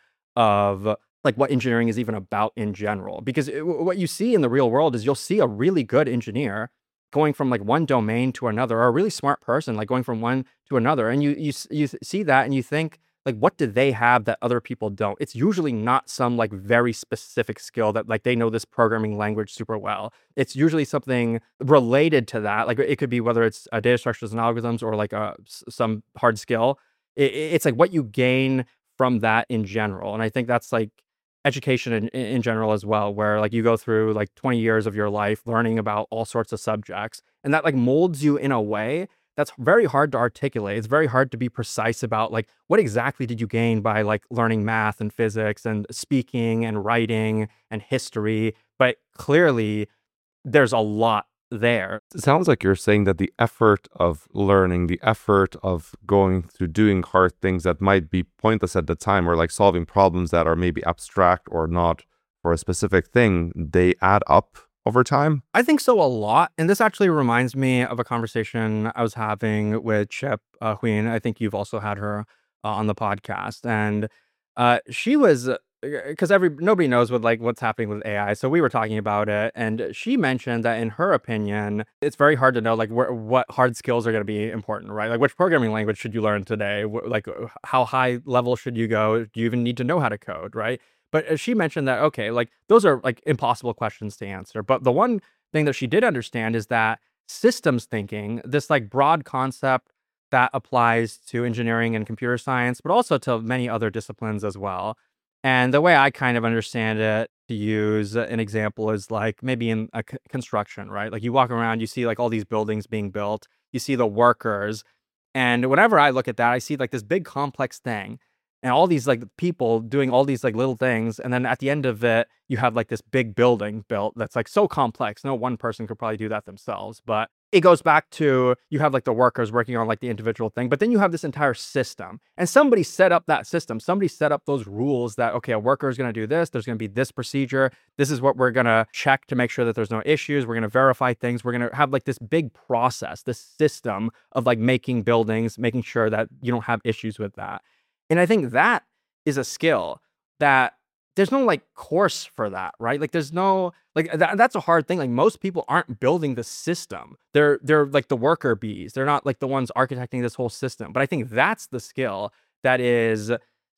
of like what engineering is even about in general. Because it, what you see in the real world is you'll see a really good engineer going from like one domain to another, or a really smart person like going from one to another, and you you s- you s- see that and you think like, what do they have that other people don't? It's usually not some like very specific skill that like they know this programming language super well. It's usually something related to that. Like it could be whether it's uh, data structures and algorithms or like uh, s- some hard skill. It, it's like what you gain from that in general. And I think that's like education in, in general as well, where like you go through like twenty years of your life learning about all sorts of subjects, and that like molds you in a way that's very hard to articulate. It's very hard to be precise about like what exactly did you gain by like learning math and physics and speaking and writing and history. But clearly there's a lot there. It sounds like you're saying that the effort of learning, the effort of going through doing hard things that might be pointless at the time, or like solving problems that are maybe abstract or not for a specific thing, they add up over time. I think so a lot. And this actually reminds me of a conversation I was having with Chip uh, Huyen. I think you've also had her uh, on the podcast. And uh, she was, because every nobody knows what like what's happening with A I. So we were talking about it, and she mentioned that in her opinion, it's very hard to know like where, what hard skills are going to be important, right? Like which programming language should you learn today? Wh- Like uh, how high level should you go? Do you even need to know how to code, right? But uh, she mentioned that, okay, like those are like impossible questions to answer. But the one thing that she did understand is that systems thinking, this like broad concept that applies to engineering and computer science, but also to many other disciplines as well. And the way I kind of understand it, to use an example, is like maybe in a c- construction, right? Like you walk around, you see like all these buildings being built, you see the workers. And whenever I look at that, I see like this big complex thing and all these like people doing all these like little things. And then at the end of it, you have like this big building built that's like so complex. No one person could probably do that themselves. But it goes back to you have like the workers working on like the individual thing, but then you have this entire system. And somebody set up that system. Somebody set up those rules that, okay, a worker is going to do this. There's going to be this procedure. This is what we're going to check to make sure that there's no issues. We're going to verify things. We're going to have like this big process, this system of like making buildings, making sure that you don't have issues with that. And I think that is a skill that there's no like course for that, right? Like there's no like that, that's a hard thing. Like most people aren't building the system. They're they're like the worker bees. They're not like the ones architecting this whole system. But I think that's the skill that is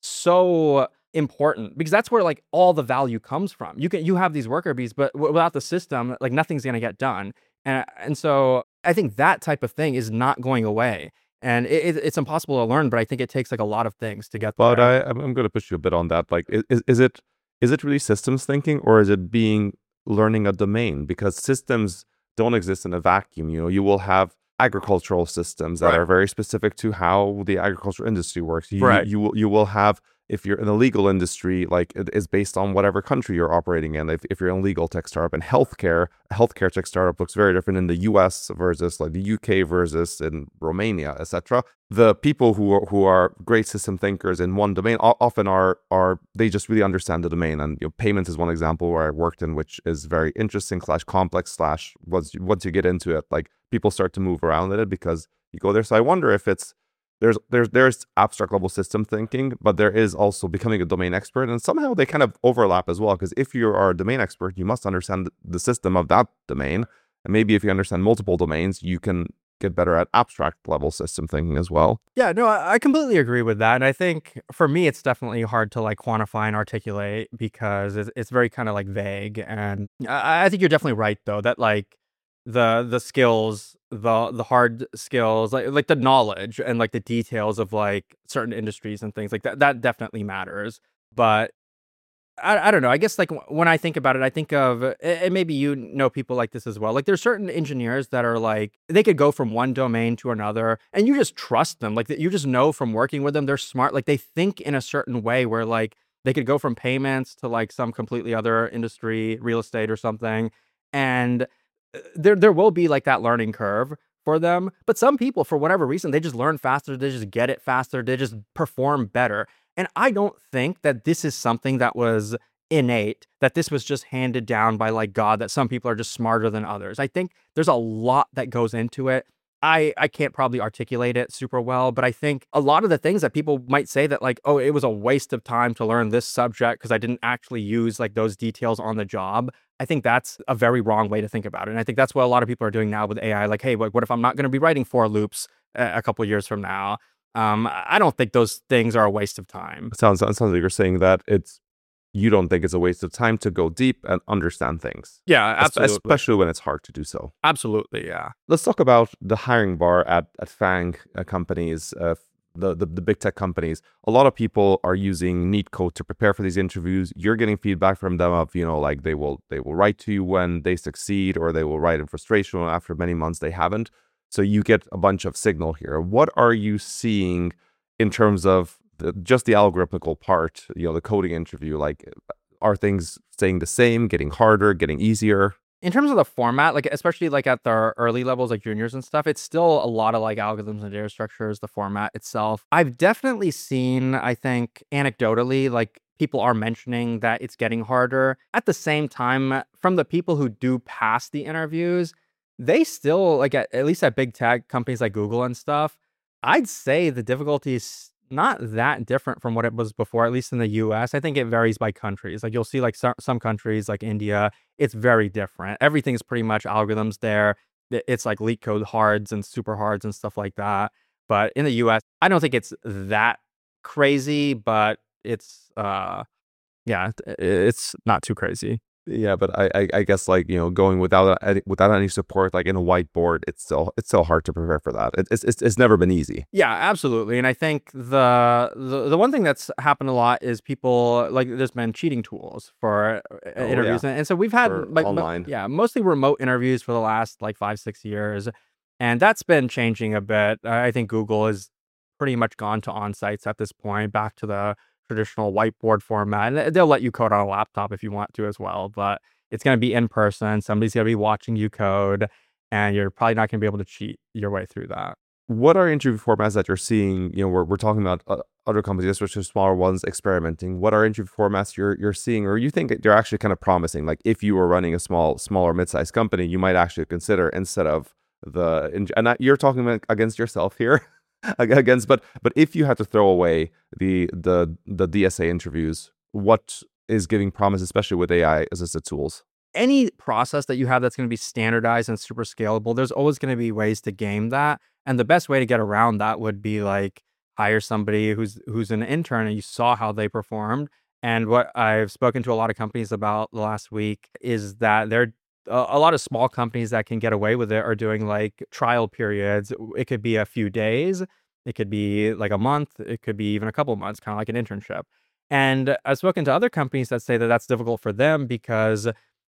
so important, because that's where like all the value comes from. You can you have these worker bees, but w- without the system, like nothing's gonna get done. And and so I think that type of thing is not going away. And it, it, it's impossible to learn, but I think it takes like a lot of things to get But there. I, I'm, I'm going to push you a bit on that. Like, i- is, is it is it really systems thinking, or is it being learning a domain? Because systems don't exist in a vacuum. You know, you will have agricultural systems that Right. are very specific to how the agricultural industry works. You, Right. you will you will have, if you're in the legal industry, like it is based on whatever country you're operating in. If, if you're in a legal tech startup, and healthcare, a healthcare tech startup looks very different in the U S versus like the U K versus in Romania, et cetera. The people who are, who are great system thinkers in one domain o- often are are they just really understand the domain. And you know, payments is one example where I worked in, which is very interesting slash complex slash once once you get into it, like people start to move around in it because you go there. So I wonder if it's there's there's there's abstract level system thinking, but there is also becoming a domain expert, and somehow they kind of overlap as well. Because if you are a domain expert, you must understand the system of that domain, and maybe if you understand multiple domains, you can get better at abstract level system thinking as well. Yeah, no, I I completely agree with that. And I think for me, it's definitely hard to like quantify and articulate because it's, it's very kind of like vague. And I, I think you're definitely right though, that like the the skills, the the hard skills, like like the knowledge and like the details of like certain industries and things like that, that definitely matters. But I, I don't know. I guess like w- when I think about it, I think of, uh, and maybe you know people like this as well. Like there's certain engineers that are like, they could go from one domain to another and you just trust them. Like that you just know from working with them, they're smart. Like they think in a certain way where like they could go from payments to like some completely other industry, real estate or something. And uh, there, there will be like that learning curve for them. But some people, for whatever reason, they just learn faster. They just get it faster. They just perform better. And I don't think that this is something that was innate, that this was just handed down by like God, that some people are just smarter than others. I think there's a lot that goes into it. I, I can't probably articulate it super well, but I think a lot of the things that people might say that like, oh, it was a waste of time to learn this subject because I didn't actually use like those details on the job. I think that's a very wrong way to think about it. And I think that's what a lot of people are doing now with A I. Like, hey, like, what if I'm not going to be writing for loops a a couple years from now? Um, I don't think those things are a waste of time. It sounds it sounds like you're saying that it's you don't think it's a waste of time to go deep and understand things. Yeah, Es- absolutely. especially when it's hard to do so. Absolutely, yeah. Let's talk about the hiring bar at at FANG uh, companies, uh, the, the the big tech companies. A lot of people are using NeetCode to prepare for these interviews. You're getting feedback from them of, you know, like they will they will write to you when they succeed, or they will write in frustration when after many months they haven't. So you get a bunch of signal here. What are you seeing in terms of the, just the algorithmical part? You know, the coding interview. Like, are things staying the same, getting harder, getting easier? In terms of the format, like especially like at the early levels, like juniors and stuff, it's still a lot of like algorithms and data structures, the format itself. I've definitely seen, I think, anecdotally, like people are mentioning that it's getting harder. At the same time, from the people who do pass the interviews, they still, like at, at least at big tech companies like Google and stuff, I'd say the difficulty is not that different from what it was before, at least in the U S. I think it varies by countries. Like you'll see like some, some countries like India, it's very different. Everything's pretty much algorithms there. I- It's like leak code hards and super hards and stuff like that. But in the U S, I don't think it's that crazy, but it's uh yeah, it- it's not too crazy. Yeah, but I, I, I guess like, you know, going without any, without any support, like in a whiteboard, it's still it's still hard to prepare for that. It, it's it's it's never been easy. Yeah, absolutely. And I think the, the the one thing that's happened a lot is people like there's been cheating tools for uh, Oh, interviews, yeah. and, and so we've had For like mo- online. yeah, mostly remote interviews for the last like five six years, and that's been changing a bit. I I think Google has pretty much gone to on sites at this point, back to the traditional whiteboard format. And they'll let you code on a laptop if you want to as well, but it's going to be in person. Somebody's going to be watching you code, and you're probably not going to be able to cheat your way through that. What are interview formats that you're seeing? You know, we're we're talking about uh, other companies, especially smaller ones, experimenting. What are interview formats you're you're seeing, or you think that they're actually kind of promising? Like, if you were running a small, smaller, mid-sized company, you might actually consider instead of the in- and that, you're talking about against yourself here, ag- against. But but if you had to throw away the the the D S A interviews, what is giving promise, especially with A I assisted tools? Any process that you have that's going to be standardized and super scalable, there's always going to be ways to game that. And the best way to get around that would be like hire somebody who's who's an intern and you saw how they performed. And what I've spoken to a lot of companies about the last week is that there a a lot of small companies that can get away with it are doing like trial periods. It could be a few days, it could be like a month, it could be even a couple months, kind of like an internship. And I've spoken to other companies that say that that's difficult for them because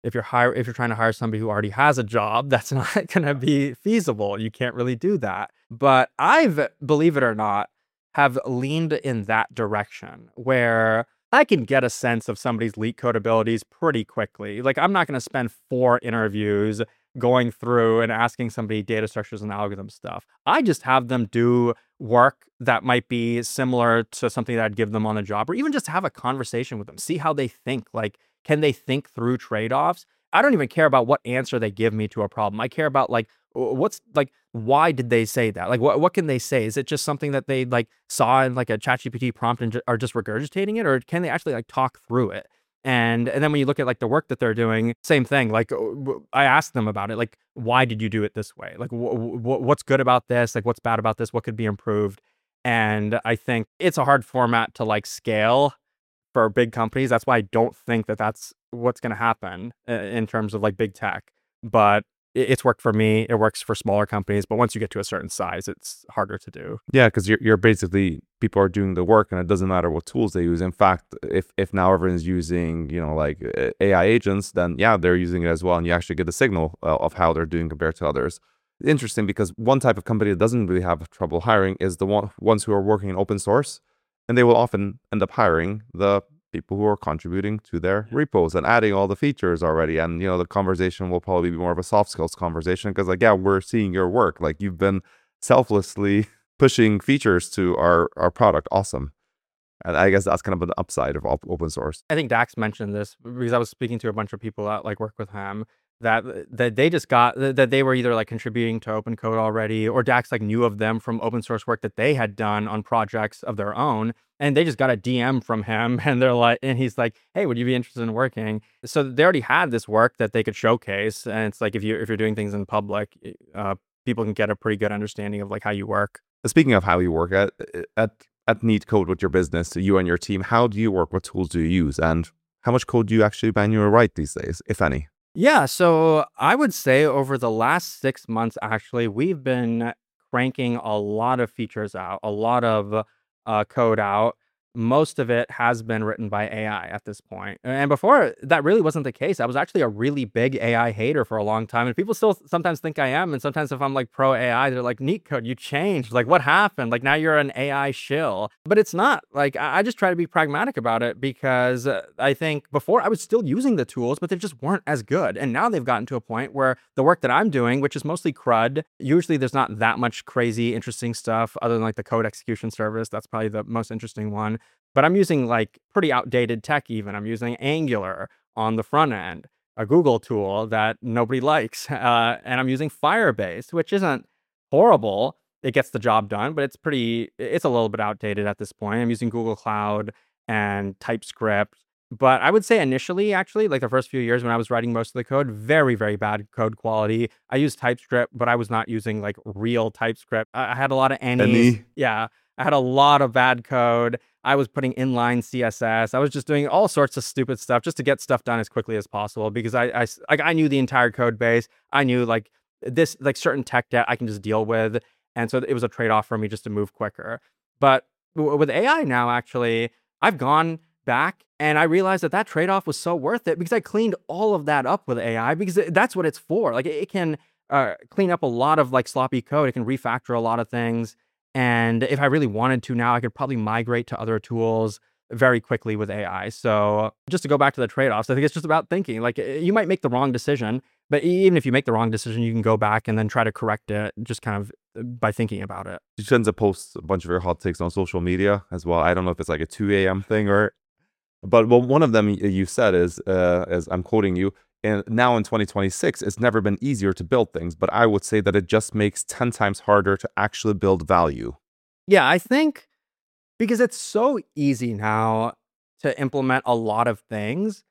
If you're hire if you're trying to hire somebody who already has a job, that's not going to be feasible. You can't really do that. But I've, believe it or not, have leaned in that direction where I can get a sense of somebody's leak code abilities pretty quickly. Like, I'm not going to spend four interviews going through and asking somebody data structures and algorithm stuff. I just have them do work that might be similar to something that I'd give them on the job, or even just have a conversation with them, see how they think. Like, can they think through trade-offs? I don't even care about what answer they give me to a problem. I care about, like, what's like, why did they say that? Like, what what can they say? Is it just something that they like saw in like a ChatGPT prompt and ju- are just regurgitating it, or can they actually like talk through it? And and then when you look at like the work that they're doing, same thing. Like, w- I asked them about it. Like, why did you do it this way? Like, wh- wh- what's good about this? Like, what's bad about this? What could be improved? And I think it's a hard format to like scale for big companies. That's why I don't think that that's what's going to happen uh, in terms of like big tech. But it- it's worked for me. It works for smaller companies. But once you get to a certain size, it's harder to do. Yeah, because you're you're basically people are doing the work, and it doesn't matter what tools they use. In fact, if if now everyone's using you know like uh, A I agents, then yeah, they're using it as well, and you actually get a signal uh, of how they're doing compared to others. Interesting, because one type of company that doesn't really have trouble hiring is the one, ones who are working in open source, and they will often end up hiring the people who are contributing to their repos and adding all the features already. And you know the conversation will probably be more of a soft skills conversation, because like, yeah, we're seeing your work, like you've been selflessly pushing features to our our product. Awesome. And I guess that's kind of an upside of op- open source. I think Dax mentioned this because I was speaking to a bunch of people that like work with him that that they just got that they were either like contributing to open code already, or Dax like knew of them from open source work that they had done on projects of their own, and they just got a D M from him and they're like, and he's like, hey, would you be interested in working? So they already had this work that they could showcase, and it's like if you if you're doing things in public, uh, people can get a pretty good understanding of like how you work. Speaking of how you work at at at Neat Code with your business, you and your team, how do you work? What tools do you use? And how much code do you actually manually write these days, if any? Yeah, so I would say over the last six months, actually, we've been cranking a lot of features out, a lot of uh, code out. Most of it has been written by A I at this point. And before, that really wasn't the case. I was actually a really big A I hater for a long time. And people still sometimes think I am. And sometimes if I'm like pro A I, they're like, Neat Code, you changed. Like, what happened? Like, now you're an A I shill. But it's not. Like, I I just try to be pragmatic about it, because uh, I think before I was still using the tools, but they just weren't as good. And now they've gotten to a point where the work that I'm doing, which is mostly CRUD, usually there's not that much crazy, interesting stuff other than like the code execution service. That's probably the most interesting one. But I'm using like pretty outdated tech even. I'm using Angular on the front end, a Google tool that nobody likes. Uh, and I'm using Firebase, which isn't horrible. It gets the job done, but it's pretty, it's a little bit outdated at this point. I'm using Google Cloud and TypeScript. But I would say initially, actually, like the first few years when I was writing most of the code, very, very bad code quality. I used TypeScript, but I was not using like real TypeScript. I I had a lot of any's. Any? Yeah. I had a lot of bad code. I was putting inline C S S. I was just doing all sorts of stupid stuff just to get stuff done as quickly as possible, because I, I, s- like, I knew the entire code base. I knew like this, like certain tech debt I can just deal with. And so it was a trade-off for me just to move quicker. But w- with A I now, actually, I've gone back and I realized that that trade-off was so worth it, because I cleaned all of that up with A I, because it- that's what it's for. Like, it, it can uh, clean up a lot of like sloppy code. It can refactor a lot of things. And if I really wanted to now, I could probably migrate to other tools very quickly with A I. So just to go back to the trade-offs, I think it's just about thinking. Like, eh, you might make the wrong decision, but e- even if you make the wrong decision, you can go back and then try to correct it just kind of uh, by thinking about it. You tend to post a bunch of your hot takes on social media as well. I don't know if it's like a two a.m. thing or, but well, one of them y- you said is, uh, as I'm quoting you, and now in twenty twenty-six, it's never been easier to build things, but I would say that it just makes ten times harder to actually build value. Yeah, I think because it's so easy now to implement a lot of things,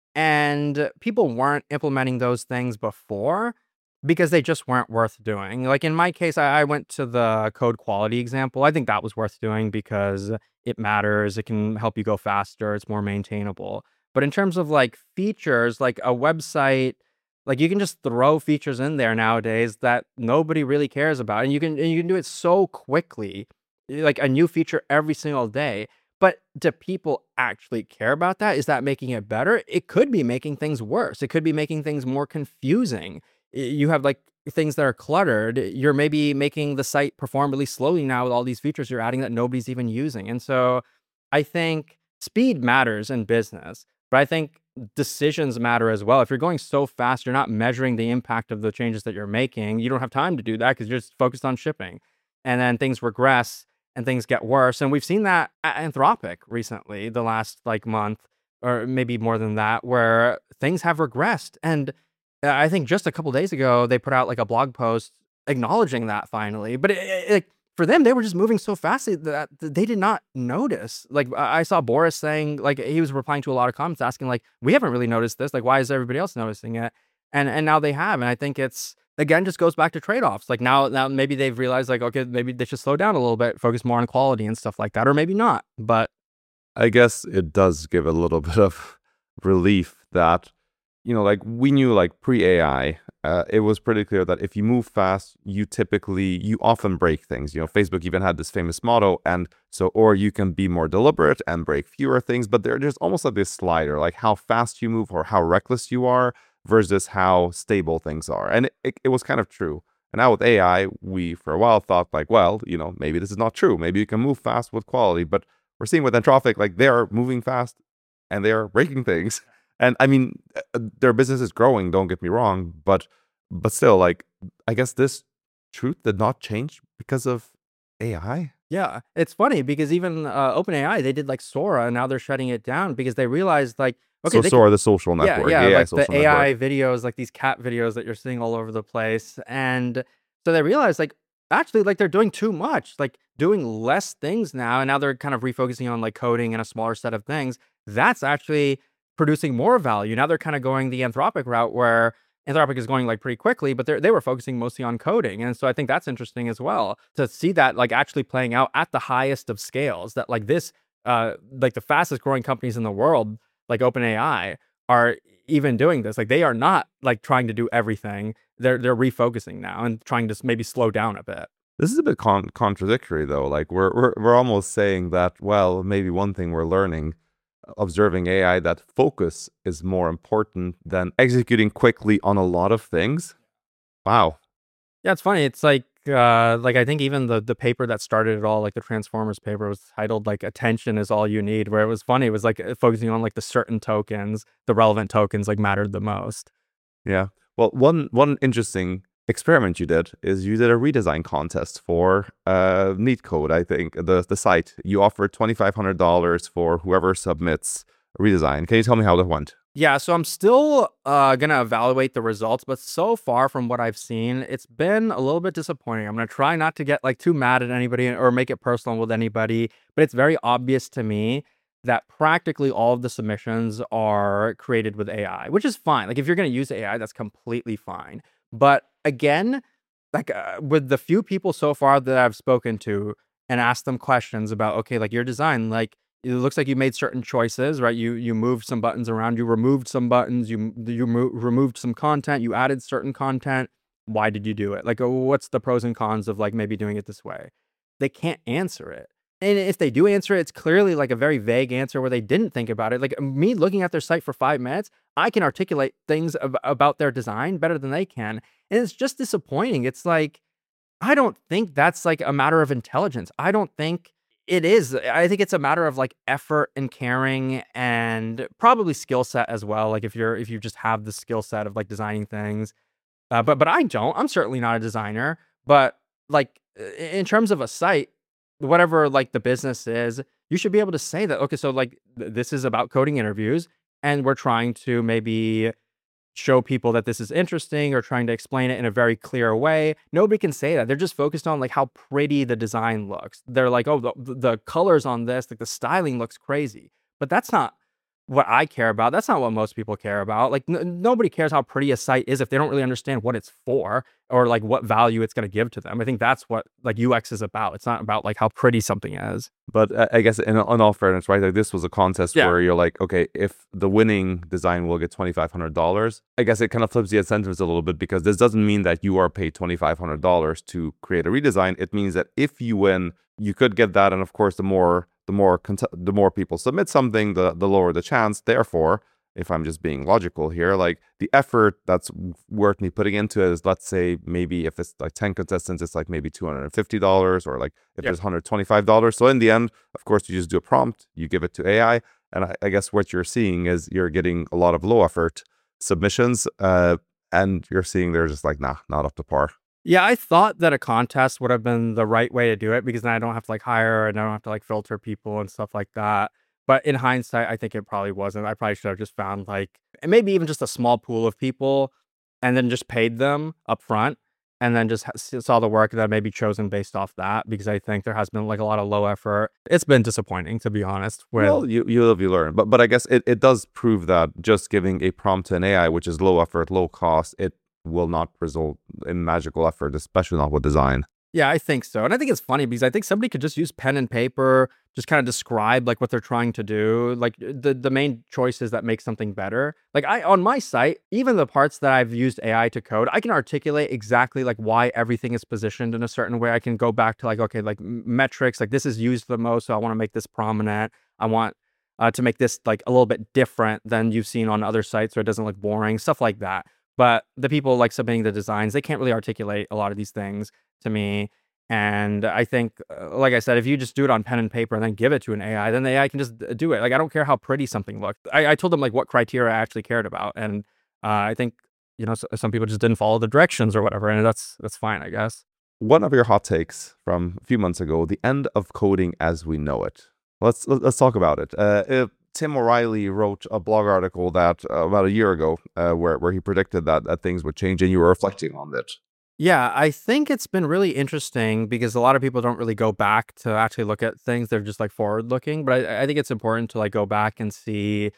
and people weren't implementing those things before because they just weren't worth doing. Like in my case, I, I went to the code quality example. I think that was worth doing because it matters. It can help you go faster. It's more maintainable. But in terms of like features, like a website, like you can just throw features in there nowadays that nobody really cares about, and you can and you can do it so quickly, like a new feature every single day. But do people actually care about that? Is that making it better? It could be making things worse. It could be making things more confusing. Y- You have like things that are cluttered. You're maybe making the site perform really slowly now with all these features you're adding that nobody's even using. And so I think speed matters in business, but I think decisions matter as well. If you're going so fast, you're not measuring the impact of the changes that you're making. You don't have time to do that because you're just focused on shipping. And then things regress and things get worse. And we've seen that at Anthropic recently, the last like month, or maybe more than that, where things have regressed. And uh, I think just a couple days ago, they put out like a blog post acknowledging that finally. But it, it, like for them, they were just moving so fast that they did not notice. Like I I saw Boris saying, like he was replying to a lot of comments asking, like, we haven't really noticed this. Like, why is everybody else noticing it? And and now they have. And I think it's again just goes back to trade-offs. Like now now maybe they've realized like, okay, maybe they should slow down a little bit, focus more on quality and stuff like that, or maybe not. But I guess it does give a little bit of relief that, you know, like we knew like pre-A I, uh, it was pretty clear that if you move fast, you typically, you often break things. You know, Facebook even had this famous motto, and so, or you can be more deliberate and break fewer things, but they're just almost like this slider, like how fast you move or how reckless you are versus how stable things are. And it, it, it was kind of true. And now with A I, we for a while thought like, well, you know, maybe this is not true. Maybe you can move fast with quality, but we're seeing with Anthropic, like they are moving fast and they are breaking things. And I mean, uh, their business is growing, don't get me wrong, but but still, like, I guess this truth did not change because of A I. yeah, it's funny because even uh, OpenAI, they did like Sora, and now they're shutting it down because they realized like, okay, So they Sora, the social yeah, network, yeah, A I like the social A I network. videos, like these cat videos that you're seeing all over the place. And so they realized like actually like they're doing too much, like doing less things now. And now they're kind of refocusing on like coding and a smaller set of things. That's actually producing more value. Now they're kind of going the Anthropic route where Anthropic is going like pretty quickly, but they they were focusing mostly on coding. And so I think that's interesting as well to see that like actually playing out at the highest of scales, that like this uh like the fastest growing companies in the world, like OpenAI, are even doing this. Like they are not like trying to do everything. They're they're refocusing now and trying to s- maybe slow down a bit. This is a bit con- contradictory, though. Like we're we're we're almost saying that. Well, maybe one thing we're learning, uh, observing A I, that focus is more important than executing quickly on a lot of things. Wow. Yeah, it's funny. It's like uh like I think even the the paper that started it all, like the Transformers paper, was titled like "Attention is all you need," where it was funny. It was like uh, focusing on like the certain tokens, the relevant tokens like mattered the most. Yeah. Well, one one interesting experiment you did is you did a redesign contest for uh Neat Code, I think, the the site. You offered twenty-five hundred dollars for whoever submits a redesign. Can you tell me how that went? Yeah, so I'm still uh, gonna evaluate the results, but so far from what I've seen, it's been a little bit disappointing. I'm gonna try not to get like too mad at anybody or make it personal with anybody, but it's very obvious to me that practically all of the submissions are created with A I, which is fine. Like if you're gonna use A I, that's completely fine. But again, like uh, with the few people so far that I've spoken to and asked them questions about, okay, like your design, like it looks like you made certain choices, right? You you moved some buttons around, you removed some buttons, you you mo- removed some content, you added certain content. Why did you do it? Like, uh, what's the pros and cons of like maybe doing it this way? They can't answer it. And if they do answer it, it's clearly like a very vague answer where they didn't think about it. Like me looking at their site for five minutes, I can articulate things ab- about their design better than they can. And it's just disappointing. It's like, I don't think that's like a matter of intelligence. I don't think it is. I think it's a matter of like effort and caring and probably skill set as well. Like if you're if you just have the skill set of like designing things. Uh, but but I don't. I'm certainly not a designer. But like i- in terms of a site, whatever like the business is, you should be able to say that. Okay, so like th- this is about coding interviews, and we're trying to maybe show people that this is interesting or trying to explain it in a very clear way. Nobody can say that. They're just focused on like how pretty the design looks. They're like, oh, the, the colors on this, like the styling looks crazy. But that's not what I care about. That's not what most people care about. Like n- nobody cares how pretty a site is if they don't really understand what it's for or like what value it's going to give to them. I think that's what like U X is about. It's not about like how pretty something is. But uh, I guess in, in all fairness, right? Like this was a contest Yeah. where you're like, okay, if the winning design will get twenty-five hundred dollars, I guess it kind of flips the incentives a little bit because this doesn't mean that you are paid twenty-five hundred dollars to create a redesign. It means that if you win, you could get that, and of course, the more the more cont- the more people submit something, the the lower the chance. Therefore, if I'm just being logical here, like the effort that's worth me putting into it is, let's say, maybe if it's like ten contestants, it's like maybe two hundred fifty dollars, or like if Yeah. there's one hundred twenty-five dollars. So in the end, of course, you just do a prompt, you give it to A I. And I, I guess what you're seeing is you're getting a lot of low effort submissions, uh, and you're seeing they're just like, nah, not up to par. Yeah, I thought that a contest would have been the right way to do it because then I don't have to like hire and I don't have to like filter people and stuff like that. But in hindsight, I think it probably wasn't. I probably should have just found like, and maybe even just a small pool of people and then just paid them up front and then just ha- s- saw the work that maybe chosen based off that, because I think there has been like a lot of low effort. It's been disappointing, to be honest. With Well, you you live, you learn. But but I guess it, it does prove that just giving a prompt to an A I, which is low effort, low cost, it will not result in magical effort, especially not with design. Yeah, I think so. And I think it's funny because I think somebody could just use pen and paper, just kind of describe like what they're trying to do, like the the main choices that make something better. Like I on my site, even the parts that I've used A I to code, I can articulate exactly like why everything is positioned in a certain way. I can go back to like, okay, like m- metrics, like this is used the most, so I want to make this prominent. I want uh, to make this like a little bit different than you've seen on other sites, so it doesn't look boring, stuff like that. But the people like submitting the designs, they can't really articulate a lot of these things to me. And I think, uh, like I said, if you just do it on pen and paper and then give it to an A I, then the A I can just d- do it. Like, I don't care how pretty something looked. I, I told them like what criteria I actually cared about. And uh, I think, you know, s- some people just didn't follow the directions or whatever. And that's, that's fine, I guess. One of your hot takes from a few months ago, the end of coding as we know it. Let's let- let's talk about it. Uh, uh, Tim O'Reilly wrote a blog article that uh, about a year ago, uh, where where he predicted that that things would change, and you were reflecting on it. Yeah, I think it's been really interesting because a lot of people don't really go back to actually look at things. They're just like forward looking. But I, I think it's important to like go back and see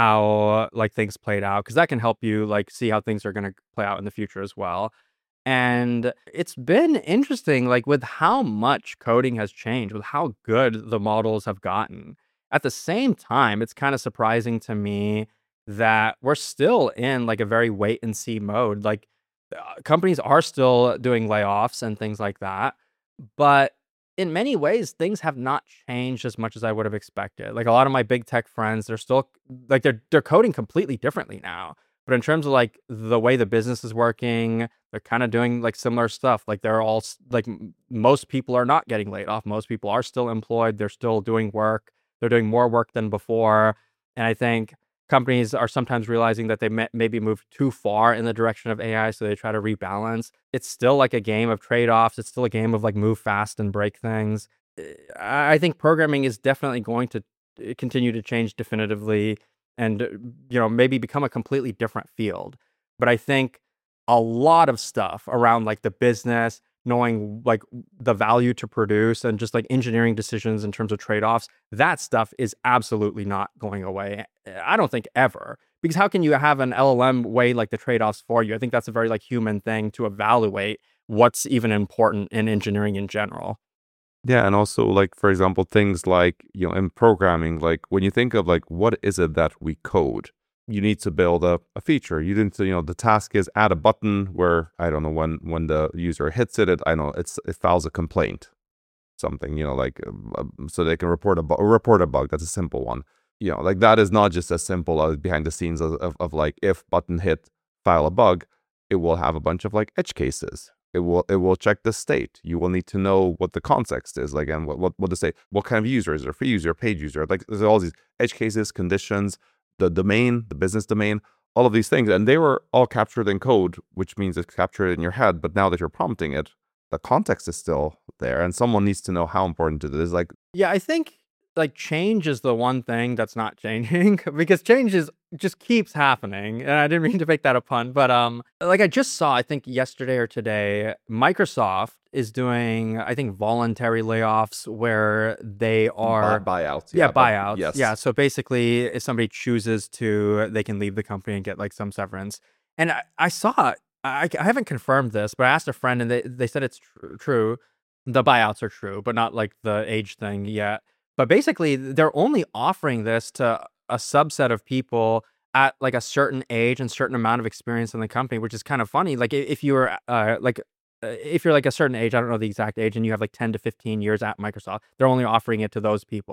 how like things played out, because that can help you like see how things are going to play out in the future as well. And it's been interesting, like with how much coding has changed, with how good the models have gotten. At the same time, it's kind of surprising to me that we're still in like a very wait and see mode. Like uh, companies are still doing layoffs and things like that. But in many ways, things have not changed as much as I would have expected. Like a lot of my big tech friends, they're still like they're they're coding completely differently now. But in terms of like the way the business is working, they're kind of doing like similar stuff. Like they're all s- like m- most people are not getting laid off. Most people are still employed. They're still doing work. They're doing more work than before. And I think companies are sometimes realizing that they may, maybe moved too far in the direction of A I, so they try to rebalance. It's still like a game of trade-offs. It's still a game of like move fast and break things. Uh, I I think programming is definitely going to uh, continue to change definitively and uh, you know maybe become a completely different field. But I think a lot of stuff around like the business, knowing like the value to produce and just like engineering decisions in terms of trade-offs, that stuff is absolutely not going away. I don't think ever. Because how can you have an L L M weigh like the trade-offs for you? I think that's a very like human thing to evaluate what's even important in engineering in general. Yeah, and also like for example, things like, you know, in programming, like when you think of like what is it that we code, you need to build a, a feature. You need to, you know, the task is add a button where I don't know when when the user hits it, it I know it's it files a complaint, something, you know, like um, um, so they can report a bu- report a bug. That's a simple one. You know, like that is not just as simple as behind the scenes of, of, of like if button hit file a bug, it will have a bunch of like edge cases. It will it will check the state. You will need to know what the context is, like, and what what what to say, what kind of user is it, free user, paid user. Like there's all these edge cases, conditions, the domain, the business domain, all of these things, and they were all captured in code, which means it's captured in your head. But now that you're prompting it, the context is still there, and someone needs to know how important it is. Like, Yeah, I think like change is the one thing that's not changing because change is just keeps happening. And I didn't mean to make that a pun, but um like I just saw, I think yesterday or today, Microsoft is doing I think voluntary layoffs where they buy, are buyouts, yeah, yeah, but buyouts. yes, Yeah, so basically if somebody chooses to, they can leave the company and get like some severance. And I, I saw I, I haven't confirmed this, but I asked a friend and they, they said it's tr- true. The buyouts are true, but not like the age thing yet. But basically, they're only offering this to a subset of people at like a certain age and certain amount of experience in the company, which is kind of funny. Like i- if you were uh, like uh, if you're like a certain age, I don't know the exact age, and you have like ten to fifteen years at Microsoft, they're only offering it to those people.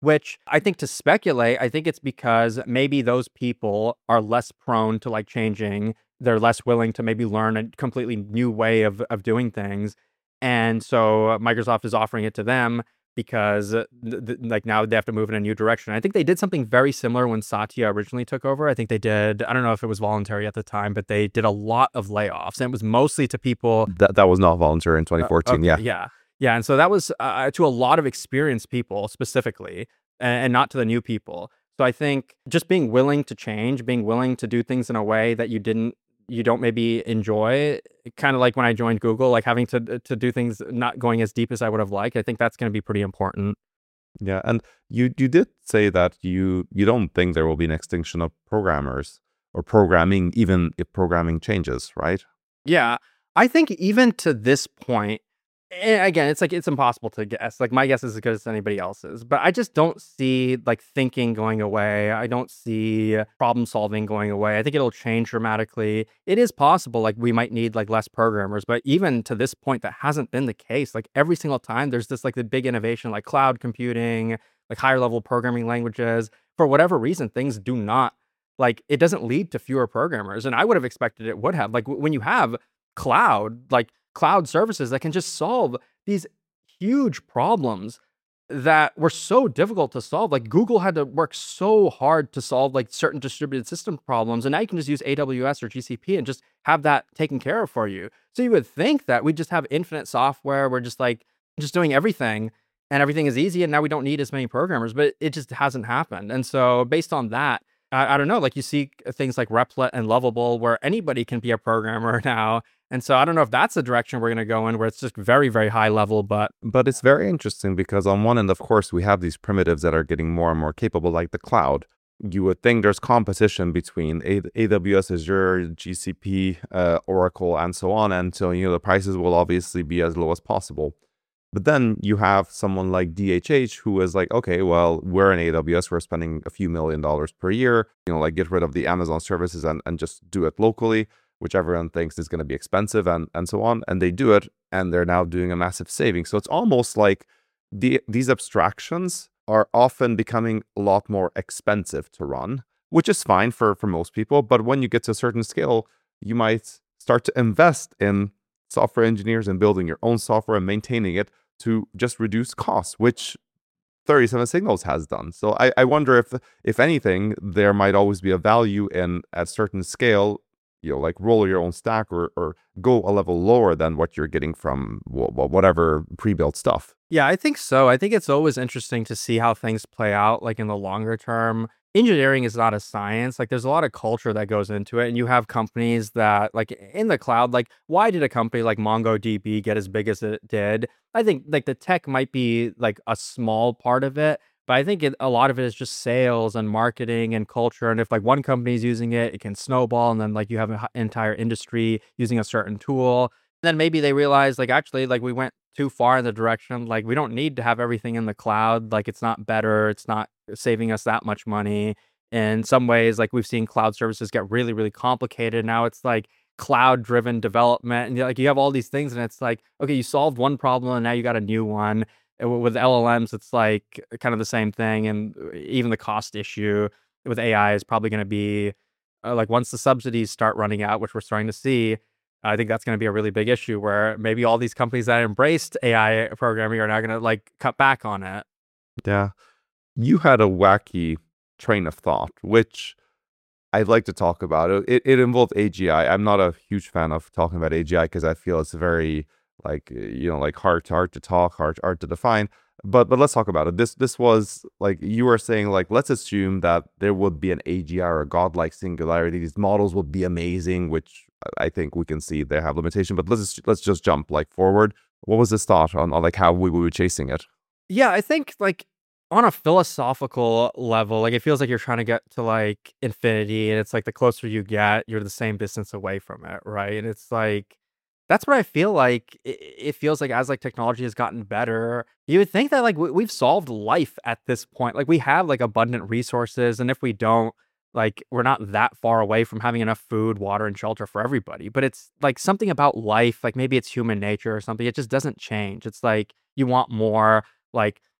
which I think to speculate, I think it's because maybe those people are less prone to like changing. They're less willing to maybe learn a completely new way of, of doing things. And so Microsoft is offering it to them because uh, th- th- like now they have to move in a new direction. I think they did something very similar when Satya originally took over. I think they did, I don't know if it was voluntary at the time, but they did a lot of layoffs, and it was mostly to people. That that was not voluntary in twenty fourteen. Okay, yeah. yeah. Yeah. And so that was uh, to a lot of experienced people specifically, and, and not to the new people. So I think just being willing to change, being willing to do things in a way that you didn't, you don't maybe enjoy, kind of like when I joined Google, like having to to do things not going as deep as I would have liked. I think that's going to be pretty important. Yeah, and you you did say that you you don't think there will be an extinction of programmers or programming, even if programming changes, right? Yeah, I think even to this point, and again, it's like it's impossible to guess. Like my guess is as good as anybody else's, but I just don't see like thinking going away. I don't see problem solving going away. I think it'll change dramatically. It is possible like we might need like less programmers, but even to this point, that hasn't been the case. Like every single time, there's this like the big innovation, like cloud computing, like higher level programming languages. For whatever reason, things do not like it doesn't lead to fewer programmers, and I would have expected it would have. Like w- when you have cloud, like cloud services that can just solve these huge problems that were so difficult to solve. Like Google had to work so hard to solve like certain distributed system problems. And now you can just use A W S or G C P and just have that taken care of for you. So you would think that we just have infinite software. We're just like, just doing everything and everything is easy. And now we don't need as many programmers, but it just hasn't happened. And so based on that, I, I don't know, like you see things like Replit and Lovable where anybody can be a programmer now. And so I don't know if that's the direction we're going to go in, where it's just very, very high level. But But it's very interesting because on one end, of course, we have these primitives that are getting more and more capable, like the cloud. You would think there's competition between A- AWS, Azure, G C P, uh, Oracle, and so on. And so, you know, the prices will obviously be as low as possible. But then you have someone like D H H who is like, okay, well, we're in A W S, we're spending a few million dollars per year, you know, like get rid of the Amazon services and, and just do it locally, which everyone thinks is going to be expensive and, and so on. And they do it, and they're now doing a massive saving. So it's almost like the these abstractions are often becoming a lot more expensive to run, which is fine for, for most people. But when you get to a certain scale, you might start to invest in software engineers and building your own software and maintaining it to just reduce costs, which thirty-seven Signals has done. So I, I wonder if, if anything, there might always be a value in, at certain scale, you know, like roll your own stack or, or go a level lower than what you're getting from wh- wh- whatever pre-built stuff. yeah, I think so. I think it's always interesting to see how things play out, like in the longer term. Engineering is not a science. Like there's a lot of culture that goes into it. And you have companies that like in the cloud, like why did a company like MongoDB get as big as it did? I think like the tech might be like a small part of it, but I think it, a lot of it is just sales and marketing and culture. And if like one company is using it, it can snowball. And then like you have an entire industry using a certain tool. Then maybe they realize like actually like we went too far in the direction, like we don't need to have everything in the cloud. Like it's not better, it's not saving us that much money. In some ways, like we've seen cloud services get really, really complicated. Now it's like cloud driven development, and like you have all these things, and it's like, okay, you solved one problem and now you got a new one. And w- with L L Ms, it's like kind of the same thing. And even the cost issue with A I is probably going to be uh, like once the subsidies start running out, which we're starting to see, I think that's going to be a really big issue where maybe all these companies that embraced A I programming are now going to like cut back on it. Yeah. You had a wacky train of thought, which I'd like to talk about. It, it, it involved A G I. I'm not a huge fan of talking about A G I because I feel it's very like, you know, like hard to hard to talk, hard, hard to define. But but let's talk about it. This this was like you were saying, like, let's assume that there would be an A G I or a godlike singularity. These models would be amazing, which I think we can see they have limitation. But let's let's just jump like forward. What was this thought on, on like how we, we were chasing it? Yeah, I think like on a philosophical level, like it feels like you're trying to get to like infinity, and it's like the closer you get, you're the same distance away from it, right? And it's like that's what I feel like. It, it feels like as like technology has gotten better, you would think that like we, we've solved life at this point. Like we have like abundant resources, and if we don't, like we're not that far away from having enough food, water, and shelter for everybody. But it's like something about life, like maybe it's human nature or something. It just doesn't change. It's like you want more. Like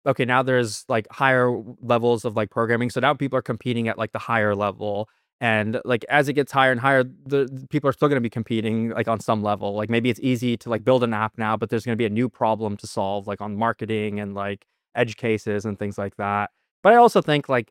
okay, now there's like higher levels of like programming. So now people are competing at like the higher level. And like as it gets higher and higher, the, the people are still going to be competing like on some level. Like maybe it's easy to like build an app now, but there's going to be a new problem to solve like on marketing and like edge cases and things like that. But I also think like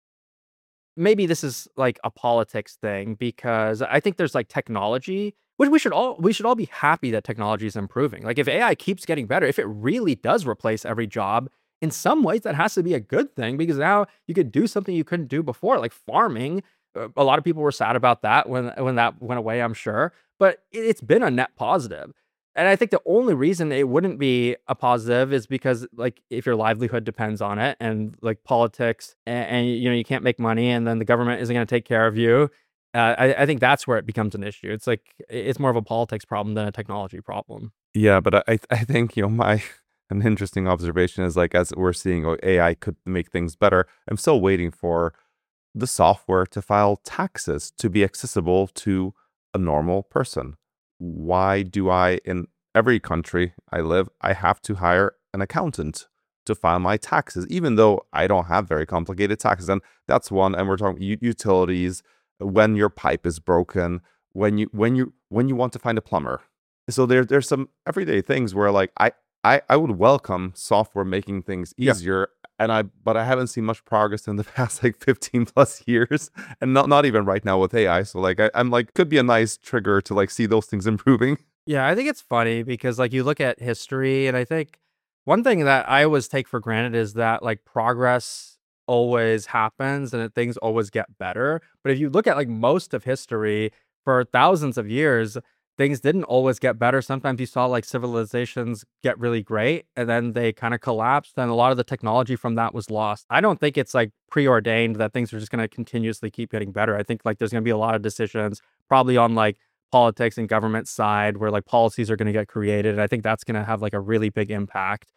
maybe this is like a politics thing because I think there's like technology, which we should all we should all be happy that technology is improving. Like if A I keeps getting better, if it really does replace every job, in some ways that has to be a good thing because now you could do something you couldn't do before, like farming. Uh, A lot of people were sad about that when when that went away, I'm sure, but it, it's been a net positive. And I think the only reason it wouldn't be a positive is because, like, if your livelihood depends on it, and like politics, and, and you know you can't make money, and then the government isn't going to take care of you. Uh, I, I think that's where it becomes an issue. It's like it's more of a politics problem than a technology problem. Yeah, but I I I think, you know, my an interesting observation is like as we're seeing oh, A I could make things better. I'm still waiting for the software to file taxes to be accessible to a normal person. Why do I, in every country I live, I have to hire an accountant to file my taxes, even though I don't have very complicated taxes? And that's one. And we're talking u- utilities, when your pipe is broken, when you when you when you want to find a plumber. So there there's some everyday things where like I I, I would welcome software making things Yeah. easier. And I, but I haven't seen much progress in the past like fifteen plus years, and not not even right now with A I. So like I, I'm like could be a nice trigger to like see those things improving. Yeah, I think it's funny because like you look at history, and I think one thing that I always take for granted is that like progress always happens and that things always get better. But if you look at like most of history for thousands of years, things didn't always get better. Sometimes you saw like civilizations get really great and then they kind of collapsed, and a lot of the technology from that was lost. I don't think it's like preordained that things are just going to continuously keep getting better. I think like there's going to be a lot of decisions probably on like politics and government side where like policies are going to get created. And I think that's going to have like a really big impact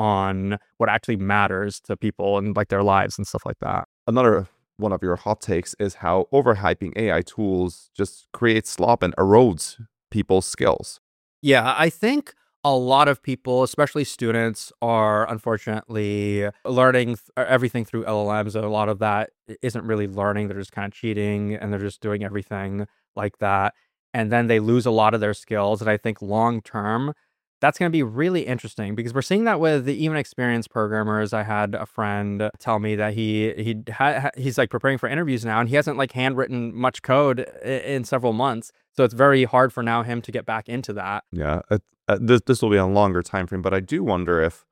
on what actually matters to people and like their lives and stuff like that. Another one of your hot takes is how overhyping A I tools just creates slop and erodes people's skills. Yeah, I think a lot of people, especially students, are unfortunately learning th- uh, everything through L L Ms. And a lot of that i- isn't really learning. They're just kind of cheating and they're just doing everything like that. And then they lose a lot of their skills. And I think long term, that's going to be really interesting because we're seeing that with the even experienced programmers. I had a friend tell me that he he ha, he's like preparing for interviews now, and he hasn't like handwritten much code i- in several months. So it's very hard for now him to get back into that. Yeah, uh, uh, this this will be a longer time frame, but I do wonder if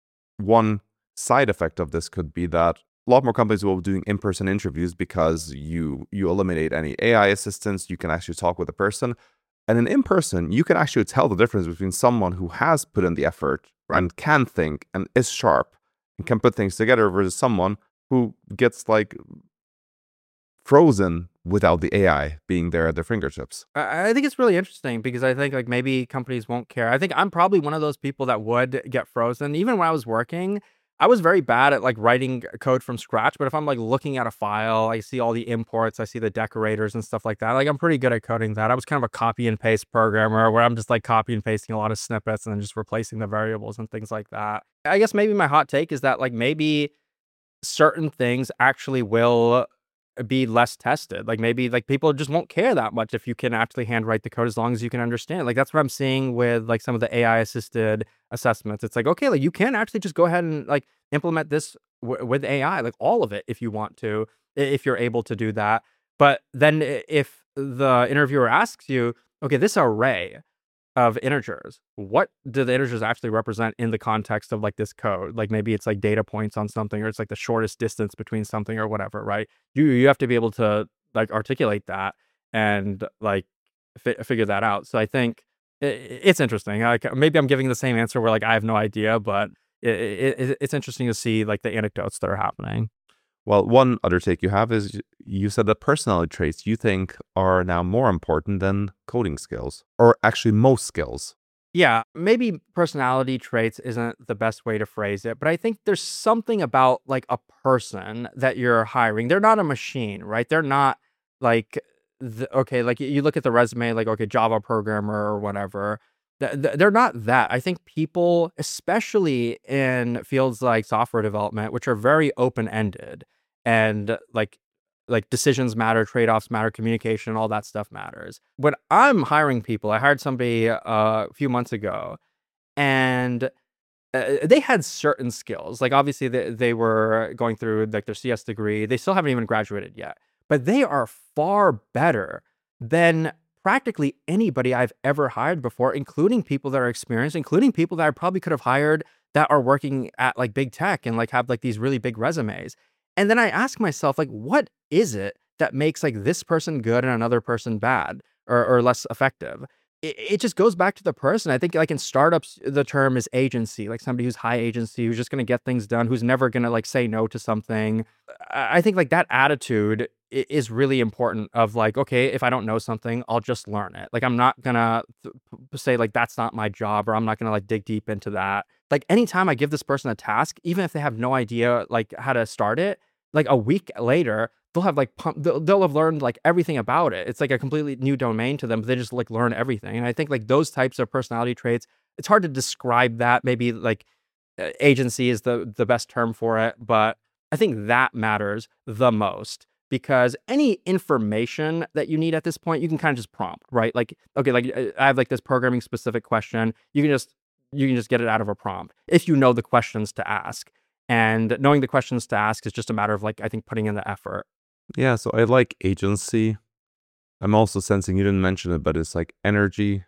one side effect of this could be that a lot more companies will be doing in-person interviews because you you eliminate any A I assistance. You can actually talk with a person, and in in-person, you can actually tell the difference between someone who has put in the effort and can think and is sharp and can put things together versus someone who gets like frozen without the A I being there at their fingertips. I I think it's really interesting because I think like maybe companies won't care. I think I'm probably one of those people that would get frozen. Even when I was working, I was very bad at like writing code from scratch. But if I'm like looking at a file, I see all the imports, I see the decorators and stuff like that. Like I'm pretty good at coding that. I was kind of a copy and paste programmer where I'm just like copy and pasting a lot of snippets and then just replacing the variables and things like that. I guess maybe my hot take is that like maybe certain things actually will be less tested. Like maybe like people just won't care that much if you can actually handwrite the code as long as you can understand it. Like that's what I'm seeing with like some of the A I assisted assessments. It's like, okay, like you can actually just go ahead and like implement this w- with A I, like all of it if you want to, i- if you're able to do that. But then i- if the interviewer asks you, okay, this array of integers, what do the integers actually represent in the context of like this code? Like maybe it's like data points on something, or it's like the shortest distance between something or whatever, right? You you have to be able to like articulate that and like fi- figure that out. So I think i- i- it's interesting. Like maybe I'm giving the same answer where like I have no idea, but it, it, it's interesting to see like the anecdotes that are happening. Well, one other take you have is y- you said that personality traits you think are now more important than coding skills, or actually most skills. Yeah, maybe personality traits isn't the best way to phrase it, but I think there's something about like a person that you're hiring. They're not a machine, right? They're not like the, okay, like you look at the resume, like okay, Java programmer or whatever. Th- th- They're not that. I think people, especially in fields like software development, which are very open ended, and like like decisions matter, trade offs matter, communication, all that stuff matters. When I'm hiring people, I hired somebody uh, a few months ago, and uh, they had certain skills. Like obviously they, they were going through like their C S degree. They still haven't even graduated yet, but they are far better than practically anybody I've ever hired before, including people that are experienced, including people that I probably could have hired that are working at like big tech and like have like these really big resumes. And then I ask myself, like, what is it that makes like this person good and another person bad or, or less effective? It, it just goes back to the person. I think like in startups, the term is agency, like somebody who's high agency, who's just going to get things done, who's never going to like say no to something. I I think like that attitude i- is really important of like, okay, if I don't know something, I'll just learn it. Like I'm not gonna th- p- say like that's not my job, or I'm not gonna like dig deep into that. Like anytime I give this person a task, even if they have no idea like how to start it, like a week later, they'll have like pump, they'll, they'll have learned like everything about it. It's like a completely new domain to them, but they just like learn everything. And I think like those types of personality traits, it's hard to describe that. Maybe like uh, agency is the the best term for it, but I think that matters the most because any information that you need at this point, you can kind of just prompt, right? Like, okay, like uh, I have like this programming specific question. You can just you can just get it out of a prompt if you know the questions to ask. And knowing the questions to ask is just a matter of like I think putting in the effort. Yeah, so I like agency. I'm also sensing you didn't mention it, but it's like energy,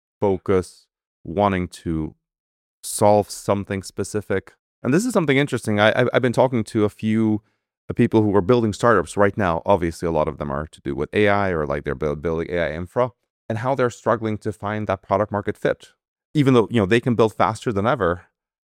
focus, wanting to solve something specific. And this is something interesting. I, I've, I've been talking to a few uh, people who are building startups right now. Obviously, a lot of them are to do with A I or like they're build, building A I infra and how they're struggling to find that product market fit. Even though, you know, they can build faster than ever,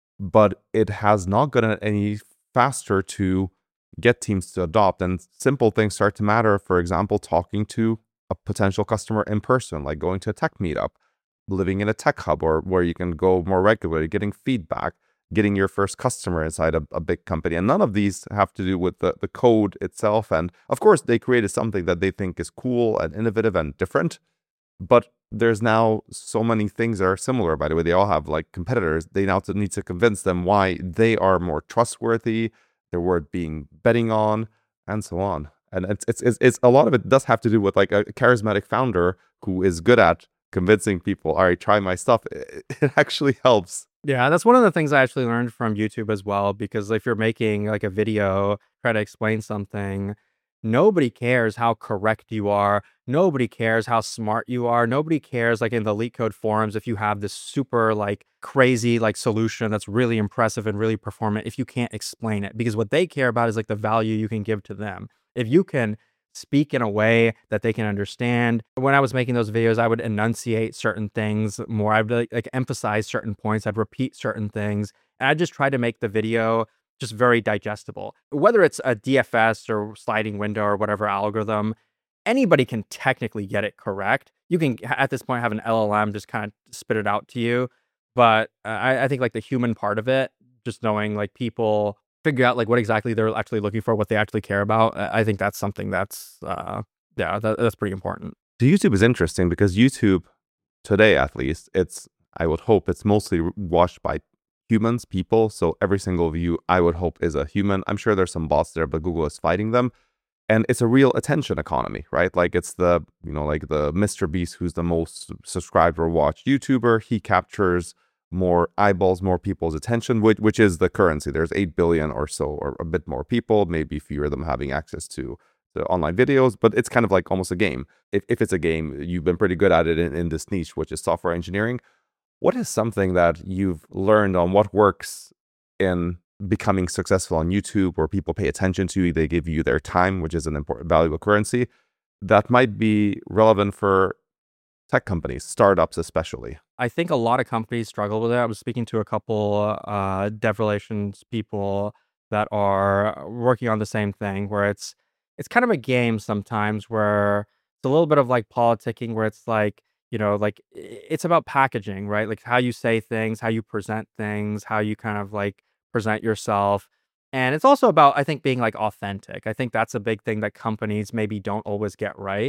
but it has not gotten any faster to get teams to adopt. And simple things start to matter. For example, talking to a potential customer in person, like going to a tech meetup, living in a tech hub, or where you can go more regularly, getting feedback, getting your first customer inside a, a big company. And none of these have to do with the, the code itself. And of course, they created something that they think is cool and innovative and different. But there's now so many things that are similar, by the way. They all have like competitors. They now to- need to convince them why they are more trustworthy, they're worth being betting on, and so on. And it's, it's, it's, it's a lot of it does have to do with like a charismatic founder who is good at convincing people, all right, try my stuff. It, it actually helps. Yeah, that's one of the things I actually learned from YouTube as well, because if you're making like a video, try to explain something, nobody cares how correct you are. Nobody cares how smart you are. Nobody cares like in the Leak Code forums if you have this super like crazy like solution that's really impressive and really performant if you can't explain it, because what they care about is like the value you can give to them. If you can speak in a way that they can understand. When I was making those videos, I would enunciate certain things more. I'd like, like emphasize certain points. I'd repeat certain things. And I just try to make the video just very digestible. Whether it's a D F S or sliding window or whatever algorithm, anybody can technically get it correct. You can, at this point, have an L L M just kind of spit it out to you. But uh, I, I think like the human part of it, just knowing like people figure out like what exactly they're actually looking for, what they actually care about. I I think that's something that's, uh, yeah, that, that's pretty important. So YouTube is interesting because YouTube, today at least, it's, I would hope it's mostly watched by humans, people. So every single view, I would hope, is a human. I'm sure there's some bots there, but Google is fighting them. And it's a real attention economy, right? Like it's the, you know, like the Mister Beast, who's the most subscribed or watched YouTuber. He captures more eyeballs, more people's attention, which, which is the currency. There's eight billion or so, or a bit more people, maybe fewer of them having access to the online videos, but it's kind of like almost a game. If, if it's a game, you've been pretty good at it in, in this niche, which is software engineering. What is something that you've learned on what works in becoming successful on YouTube, where people pay attention to you, they give you their time, which is an important, valuable currency, that might be relevant for tech companies, startups especially? I think a lot of companies struggle with it. I was speaking to a couple uh, dev relations people that are working on the same thing, where it's it's kind of a game sometimes, where it's a little bit of like politicking, where it's like, you know, like i- it's about packaging, right? Like how you say things, how you present things, how you kind of like present yourself. And it's also about, I think, being like authentic. I think that's a big thing that companies maybe don't always get right.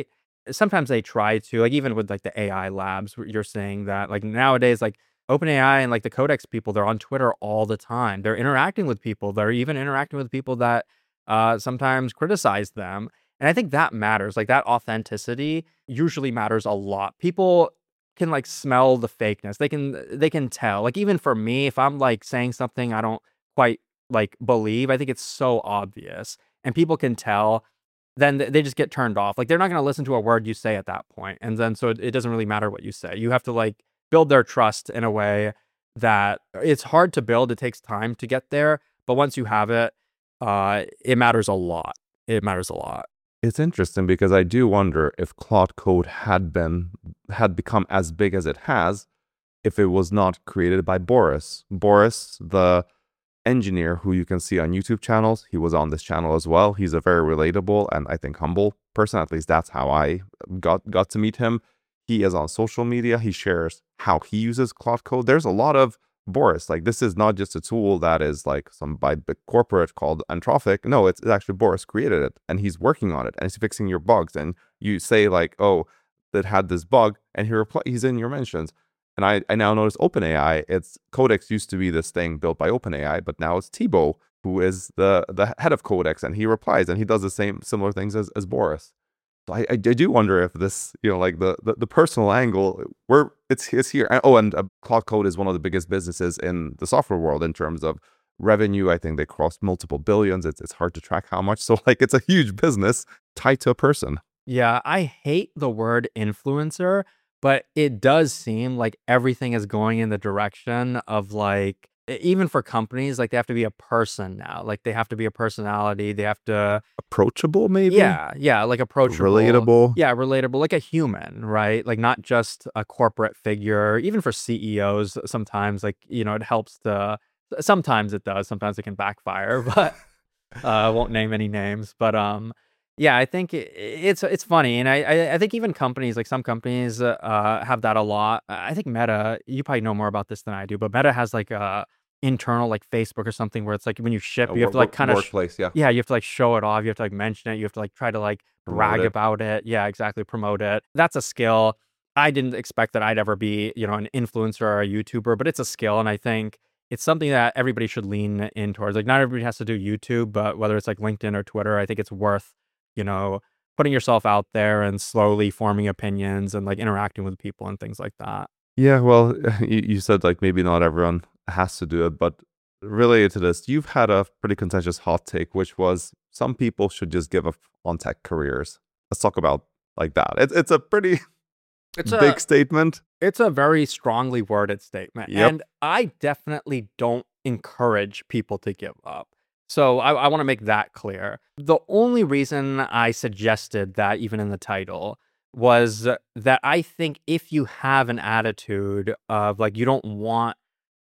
sometimes they try to, like even with like the A I labs, you're saying that like nowadays, like OpenAI and like the Codex people, they're on Twitter all the time. They're interacting with people. They're even interacting with people that uh, sometimes criticize them. And I think that matters. Like that authenticity usually matters a lot. People can like smell the fakeness. They can they can tell. Like even for me, if I'm like saying something I don't quite like believe, I think it's so obvious and people can tell, then th- they just get turned off. Like they're not going to listen to a word you say at that point. And then so it, it doesn't really matter what you say. You have to like build their trust in a way that it's hard to build. It takes time to get there, but once you have it, uh it matters a lot. It matters a lot. It's interesting because I do wonder if Claude Code had been had become as big as it has if it was not created by Boris. Boris, the engineer who you can see on YouTube channels, he was on this channel as well. He's a very relatable and I think humble person. At least that's how I got got to meet him. He is on social media. He shares how he uses Claude Code. There's a lot of Boris. Like this is not just a tool that is like some by big corporate called Anthropic. No, it's, it's actually Boris created it and he's working on it and he's fixing your bugs. And you say like, oh, that had this bug, and he reply he's in your mentions. And I, I now notice OpenAI. It's Codex used to be this thing built by OpenAI, but now it's Thibault who is the the head of Codex, and he replies and he does the same similar things as, as Boris. So I, I do wonder if this, you know, like the, the, the personal angle, where it's, it's here. Oh, and uh, Claude Code is one of the biggest businesses in the software world in terms of revenue. I think they crossed multiple billions. It's, it's hard to track how much. So like it's a huge business tied to a person. Yeah, I hate the word influencer, but it does seem like everything is going in the direction of like, e- even for companies, like they have to be a person now. Like they have to be a personality. They have to, Approachable, maybe? yeah, yeah, like approachable. Relatable. Yeah, relatable, like a human, right? Like not just a corporate figure. Even for C E Os, sometimes like, you know, it helps to, sometimes it does, sometimes it can backfire, but uh, I won't name any names. But um, yeah, I think it, it's it's funny, and I, I I think even companies, like some companies uh have that a lot. I think Meta, you probably know more about this than I do, but Meta has like a internal like Facebook or something where it's like when you ship, A you have to wor- like kind of workplace, yeah. yeah, you have to like show it off. You have to like mention it. You have to like try to like Promote brag it. about it. Yeah, exactly. Promote it. That's a skill. I didn't expect that I'd ever be, you know, an influencer or a YouTuber, but it's a skill. And I think it's something that everybody should lean in towards. Like not everybody has to do YouTube, but whether it's like LinkedIn or Twitter, I think it's worth, you know, putting yourself out there and slowly forming opinions and like interacting with people and things like that. Yeah, well, you, you said like maybe not everyone has to do it, but related to this, you've had a pretty contentious hot take, which was some people should just give up on tech careers. Let's talk about like that. It's it's a pretty It's big a statement. it's a very strongly worded statement. Yep. And I definitely don't encourage people to give up. So I, I want to make that clear. The only reason I suggested that, even in the title, was that I think if you have an attitude of like you don't want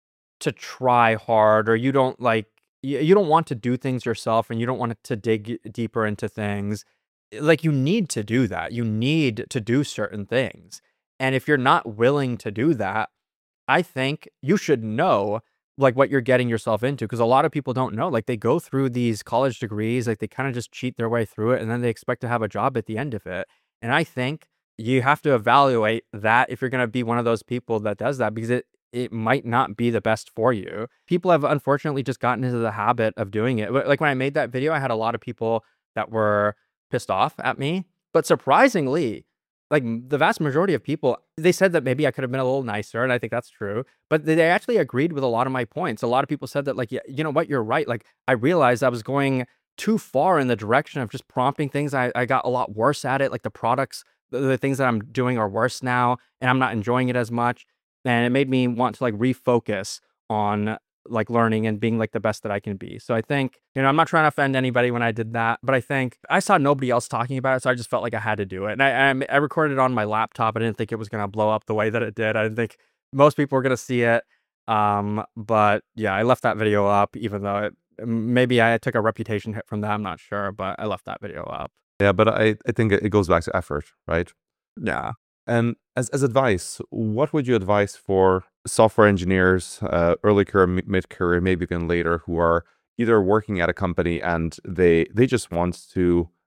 to try hard, or you don't like you, you don't want to do things yourself, and you don't want to dig deeper into things, like you need to do that. You need to do certain things. And if you're not willing to do that, I think you should know like what you're getting yourself into, because a lot of people don't know. Like they go through these college degrees, like they kind of just cheat their way through it, and then they expect to have a job at the end of it. And I think you have to evaluate that if you're going to be one of those people that does that, because it it might not be the best for you. People have unfortunately just gotten into the habit of doing it. Like when I made that video, I had a lot of people that were pissed off at me, but surprisingly, like the vast majority of people, they said that maybe I could have been a little nicer, and I think that's true, but they actually agreed with a lot of my points. A lot of people said that like, yeah, you know what, you're right. Like I realized I was going too far in the direction of just prompting things. I, I got a lot worse at it. Like the products, the, the things that I'm doing are worse now, and I'm not enjoying it as much. And it made me want to like refocus on like learning and being like the best that I can be. So I think, you know, I'm not trying to offend anybody when I did that, but I think I saw nobody else talking about it, so I just felt like I had to do it. And I I, I recorded it on my laptop. I didn't think it was going to blow up the way that it did. I didn't think most people were going to see it. Um, but yeah, I left that video up, even though it, maybe I took a reputation hit from that. I'm not sure, but I left that video up. Yeah, but I, I think it goes back to effort, right? Yeah. And as, as advice, what would you advise for software engineers, uh, early career, mid career, maybe even later, who are either working at a company and they they just want to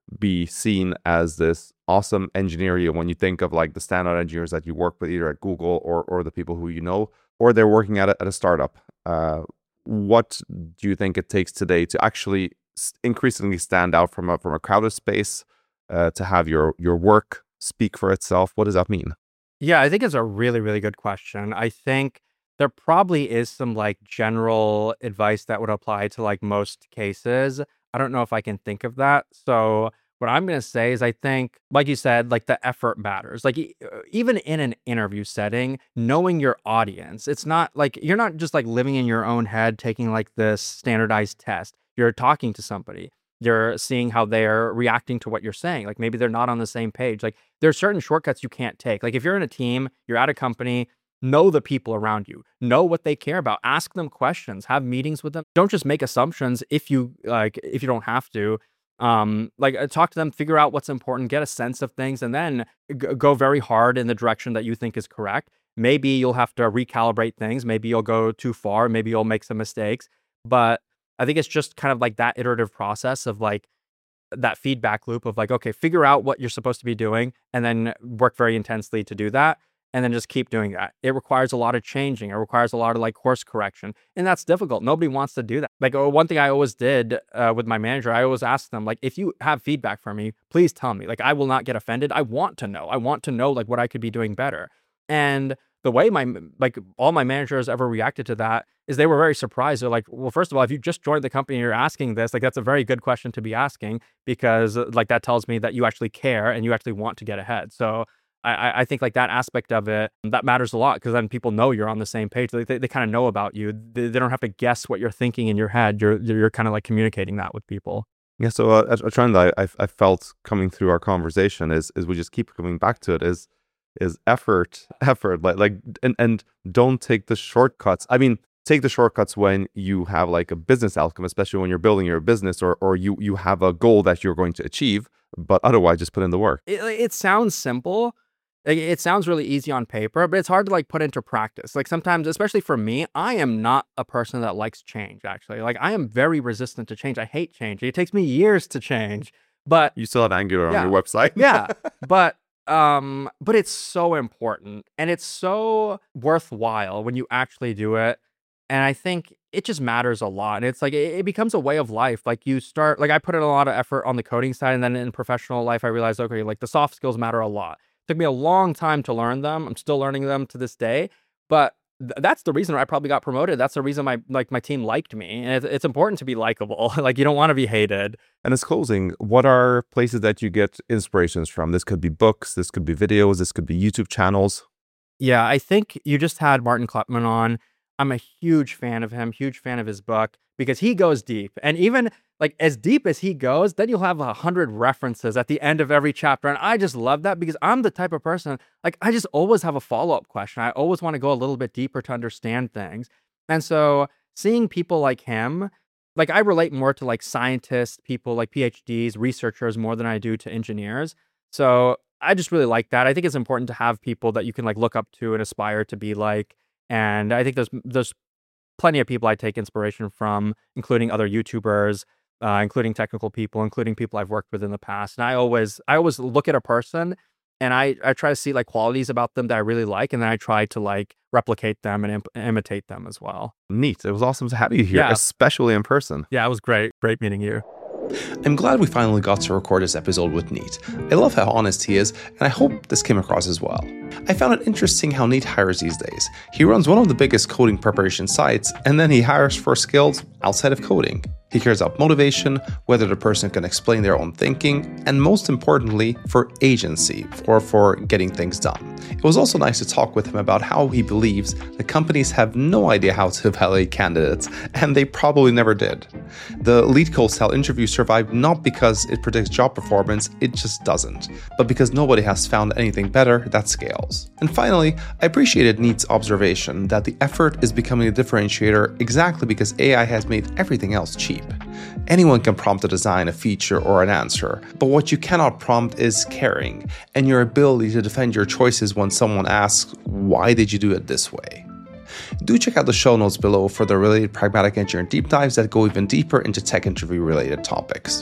be seen as this awesome engineer when you think of like the standout engineers that you work with either at Google or or the people who you know, or they're working at a, at a startup. Uh, what do you think it takes today to actually increasingly stand out from a from a crowded space, uh, to have your your work speak for itself? What does that mean? Yeah, I think it's a really, really good question. I think there probably is some like general advice that would apply to like most cases. I don't know if I can think of that. So what I'm going to say is I think, like you said, like the effort matters. Like e- uh, even in an interview setting, knowing your audience, it's not like you're not just like living in your own head, taking like this standardized test. You're talking to somebody. You're seeing how they're reacting to what you're saying. Like maybe they're not on the same page. Like there are certain shortcuts you can't take. Like if you're in a team, you're at a company, know the people around you, know what they care about, ask them questions, have meetings with them. Don't just make assumptions if you like, if you don't have to. Um, like uh, talk to them, figure out what's important, get a sense of things, and then g- go very hard in the direction that you think is correct. Maybe you'll have to recalibrate things. Maybe you'll go too far. Maybe you'll make some mistakes. But I think it's just kind of like that iterative process of like that feedback loop of like, okay, figure out what you're supposed to be doing and then work very intensely to do that. And then just keep doing that. It requires a lot of changing. It requires a lot of like course correction. And that's difficult. Nobody wants to do that. Like uh, one thing I always did uh, with my manager, I always asked them, like, if you have feedback for me, please tell me. Like, I will not get offended. I want to know. I want to know like what I could be doing better. And the way my, like all my managers ever reacted to that is they were very surprised. They're like, well, first of all, if you just joined the company and you're asking this, like, that's a very good question to be asking because like that tells me that you actually care and you actually want to get ahead. So I, I think like that aspect of it, that matters a lot because then people know you're on the same page. They, they, they kind of know about you. They, they don't have to guess what you're thinking in your head. You're you're kind of like communicating that with people. Yeah. So uh, a, a trend I, I I felt coming through our conversation is is we just keep coming back to it is is effort, effort. Like like and and don't take the shortcuts. I mean, take the shortcuts when you have like a business outcome, especially when you're building your business or or you you have a goal that you're going to achieve. But otherwise, just put in the work. It, it sounds simple. Like, it sounds really easy on paper, but it's hard to like put into practice. Like sometimes, especially for me, I am not a person that likes change, actually. Like I am very resistant to change. I hate change. It takes me years to change, but You still have Angular yeah, on your website. yeah, but um, but it's so important and it's so worthwhile when you actually do it. And I think it just matters a lot. And it's like it, it becomes a way of life. Like you start, like I put in a lot of effort on the coding side, and then in professional life, I realized, okay, like the soft skills matter a lot. Took me a long time to learn them. I'm still learning them to this day, but th- that's the reason I probably got promoted. That's the reason my like my team liked me. And it's, it's important to be likable. Like you don't want to be hated. And as closing, what are places that you get inspirations from? This could be books, this could be videos, this could be YouTube channels. Yeah, I think you just had Martin Kleppman on. I'm a huge fan of him, huge fan of his book because he goes deep. And even like as deep as he goes, then you'll have a hundred references at the end of every chapter. And I just love that because I'm the type of person, like I just always have a follow-up question. I always want to go a little bit deeper to understand things. And so seeing people like him, like I relate more to like scientists, people like PhDs, researchers more than I do to engineers. So I just really like that. I think it's important to have people that you can like look up to and aspire to be like. And I think there's there's plenty of people I take inspiration from, including other YouTubers, uh, including technical people, including people I've worked with in the past. And I always I always look at a person and I, I try to see like qualities about them that I really like, and then I try to like replicate them and imp- imitate them as well. Neat. It was awesome to have you here, Yeah. especially in person. Yeah, it was great. Great meeting you. I'm glad we finally got to record this episode with Neat. I love how honest he is, and I hope this came across as well. I found it interesting how Neat hires these days. He runs one of the biggest coding preparation sites, and then he hires for skills outside of coding. He cares about motivation, whether the person can explain their own thinking, and most importantly, for agency, or for getting things done. It was also nice to talk with him about how he believes that companies have no idea how to evaluate candidates, and they probably never did. The LeetCode style interview survived not because it predicts job performance, it just doesn't, but because nobody has found anything better that scales. And finally, I appreciated Neat's observation that the effort is becoming a differentiator exactly because A I has made everything else cheap. Anyone can prompt a design, a feature, or an answer, but what you cannot prompt is caring, and your ability to defend your choices when someone asks, why did you do it this way? Do check out the show notes below for the related pragmatic engineering deep dives that go even deeper into tech interview related topics.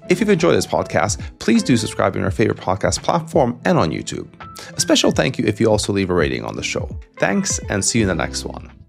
If you've enjoyed this podcast, please do subscribe on your favorite podcast platform and on YouTube. A special thank you if you also leave a rating on the show. Thanks, and see you in the next one.